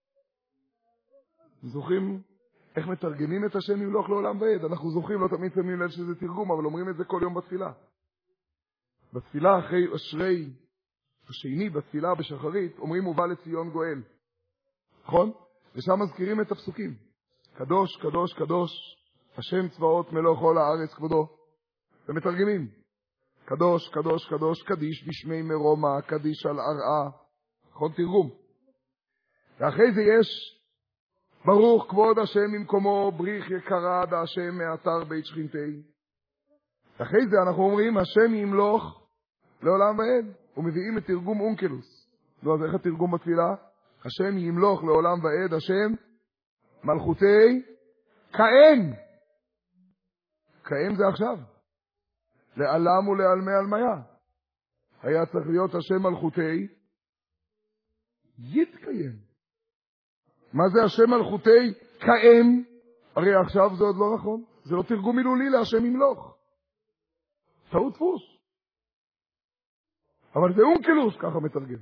זוכרים איך מתרגמים את השם ימלוך לעולם ועד? אנחנו זוכרים, לא תמיד שמים לב שזה תרגום, אבל אומרים את זה כל יום בתפילה. בתפילה אחרי אשרי השני, בתפילה בשחרית, אומרים ובא לציון גואל. נכון? ושם מזכירים את הפסוקים. קדוש, קדוש, קדוש, השם צבאות מלוא כל הארץ כבודו. ומתרגמים. קדוש, קדוש, קדוש, קדיש בשמי מרומא, קדיש על ארעה. נכון? תרגום. ואחרי זה יש ברוך כבוד השם ממקומו, בריך יקרה עד השם מאתר בית שכינתי. ואחרי זה אנחנו אומרים, השם ימלוך לעולם ועד. ומביאים את תרגום אונקלוס. נו, אז איך התרגום בתפילה? השם ימלוך לעולם ועד, השם מלכותי כאם. כאם זה עכשיו. לעלם ולעלמי עלמיה. היה צריך להיות השם מלכותי יתקיים. מה זה השם מלכותי כאם? הרי עכשיו זה עוד לא נכון. זה לא תרגום מילולי להשם ימלוך. טעות דפוס. אבל זה אונקלוס, ככה מתרגם.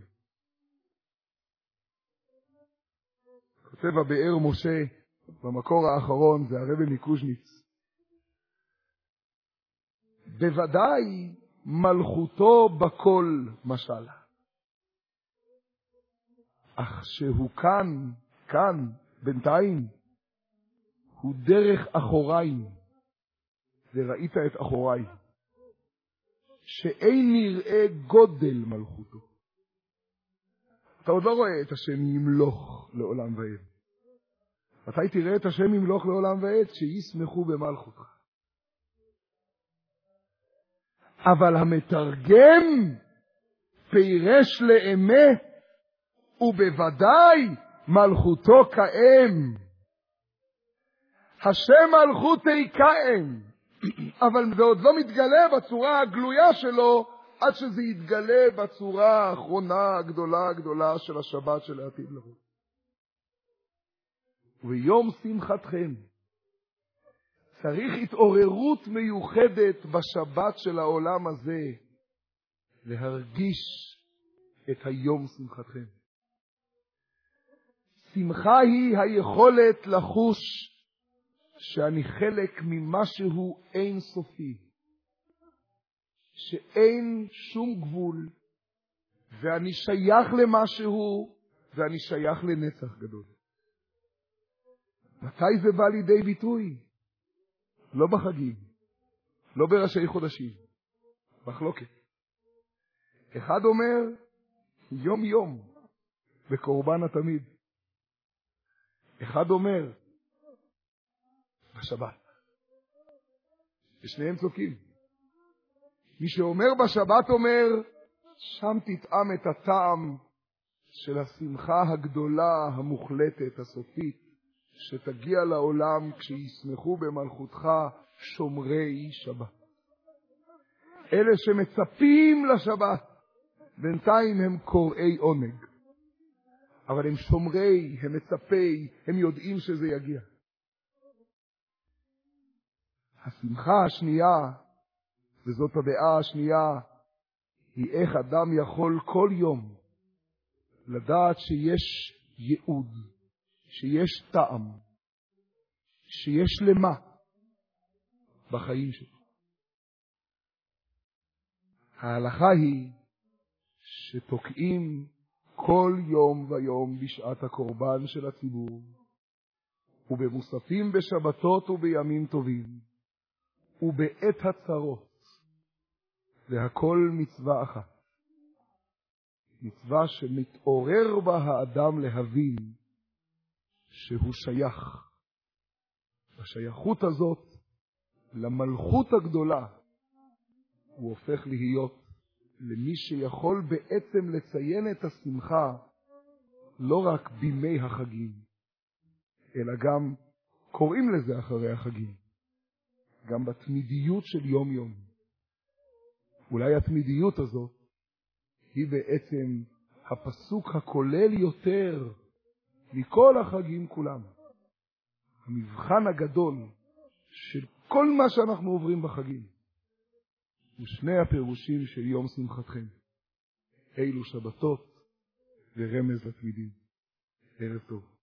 כותב הבאר משה, במקור האחרון, זה הרבי מקוז'ניץ. בוודאי מלכותו בכל משל. אך שהוא כאן, בינתיים, הוא דרך אחוריים. וראית את אחוריים. שאין נראה גודל מלכותו. אתה עוד לא רואה את השם ימלוך לעולם ועד. מתי תראה את השם ימלוך לעולם ועד? שישמחו במלכותך. אבל המתרגם פירש לאמת, ובוודאי מלכותו כאם. השם מלכותי כאם. אבל זה עוד לא מתגלה בצורה הגלויה שלו, עד שזה יתגלה בצורה האחרונה הגדולה של השבת של העתיד לבוא. וביום שמחתכם צריך התעוררות מיוחדת בשבת של העולם הזה, להרגיש את היום שמחתכם. שמחה היא היכולת לחוש שאני חלק ממשהו אין סופי, שאין שום גבול, ואני שייך למשהו, ואני שייך לנצח גדול. מתי זה בא לידי ביטוי? לא בחגים, לא בראשי חודשים, מחלוקת. אחד אומר יום יום, בקורבן התמיד. אחד אומר בשבת. ושניהם צודקים. מי שאומר בשבת אומר, שם תטעם את הטעם של השמחה הגדולה, המוחלטת, הסופית, שתגיע לעולם כשישמחו במלכותך שומרי שבת. אלה שמצפים לשבת, בינתיים הם קוראי עונג. אבל הם שומרי, הם מצפי, הם יודעים שזה יגיע. השמחה השנייה, וזאת הדעה השנייה, היא איך אדם יכול כל יום לדעת שיש ייעוד, שיש טעם, שיש למה בחיים שלו. ההלכה היא שתוקעים כל יום ויום בשעת הקורבן של הציבור, ובמוספים בשבתות ובימים טובים, ובעת הצרות, והכל מצווה אחת. מצווה שמתעורר בה האדם להבין שהוא שייך. השייכות הזאת למלכות הגדולה הוא הופך להיות למי שיכול בעצם לציין את השמחה לא רק בימי החגים, אלא גם קוראים לזה אחרי החגים, גם בתמידיות של יום יום. אולי התמידיות הזאת היא בעצם הפסוק הכולל יותר מכל החגים כולם. המבחן הגדול של כל מה שאנחנו עוברים בחגים. ושני הפירושים של יום שמחתכם. אילו שבתות ורמז לתמידים. ערב טוב.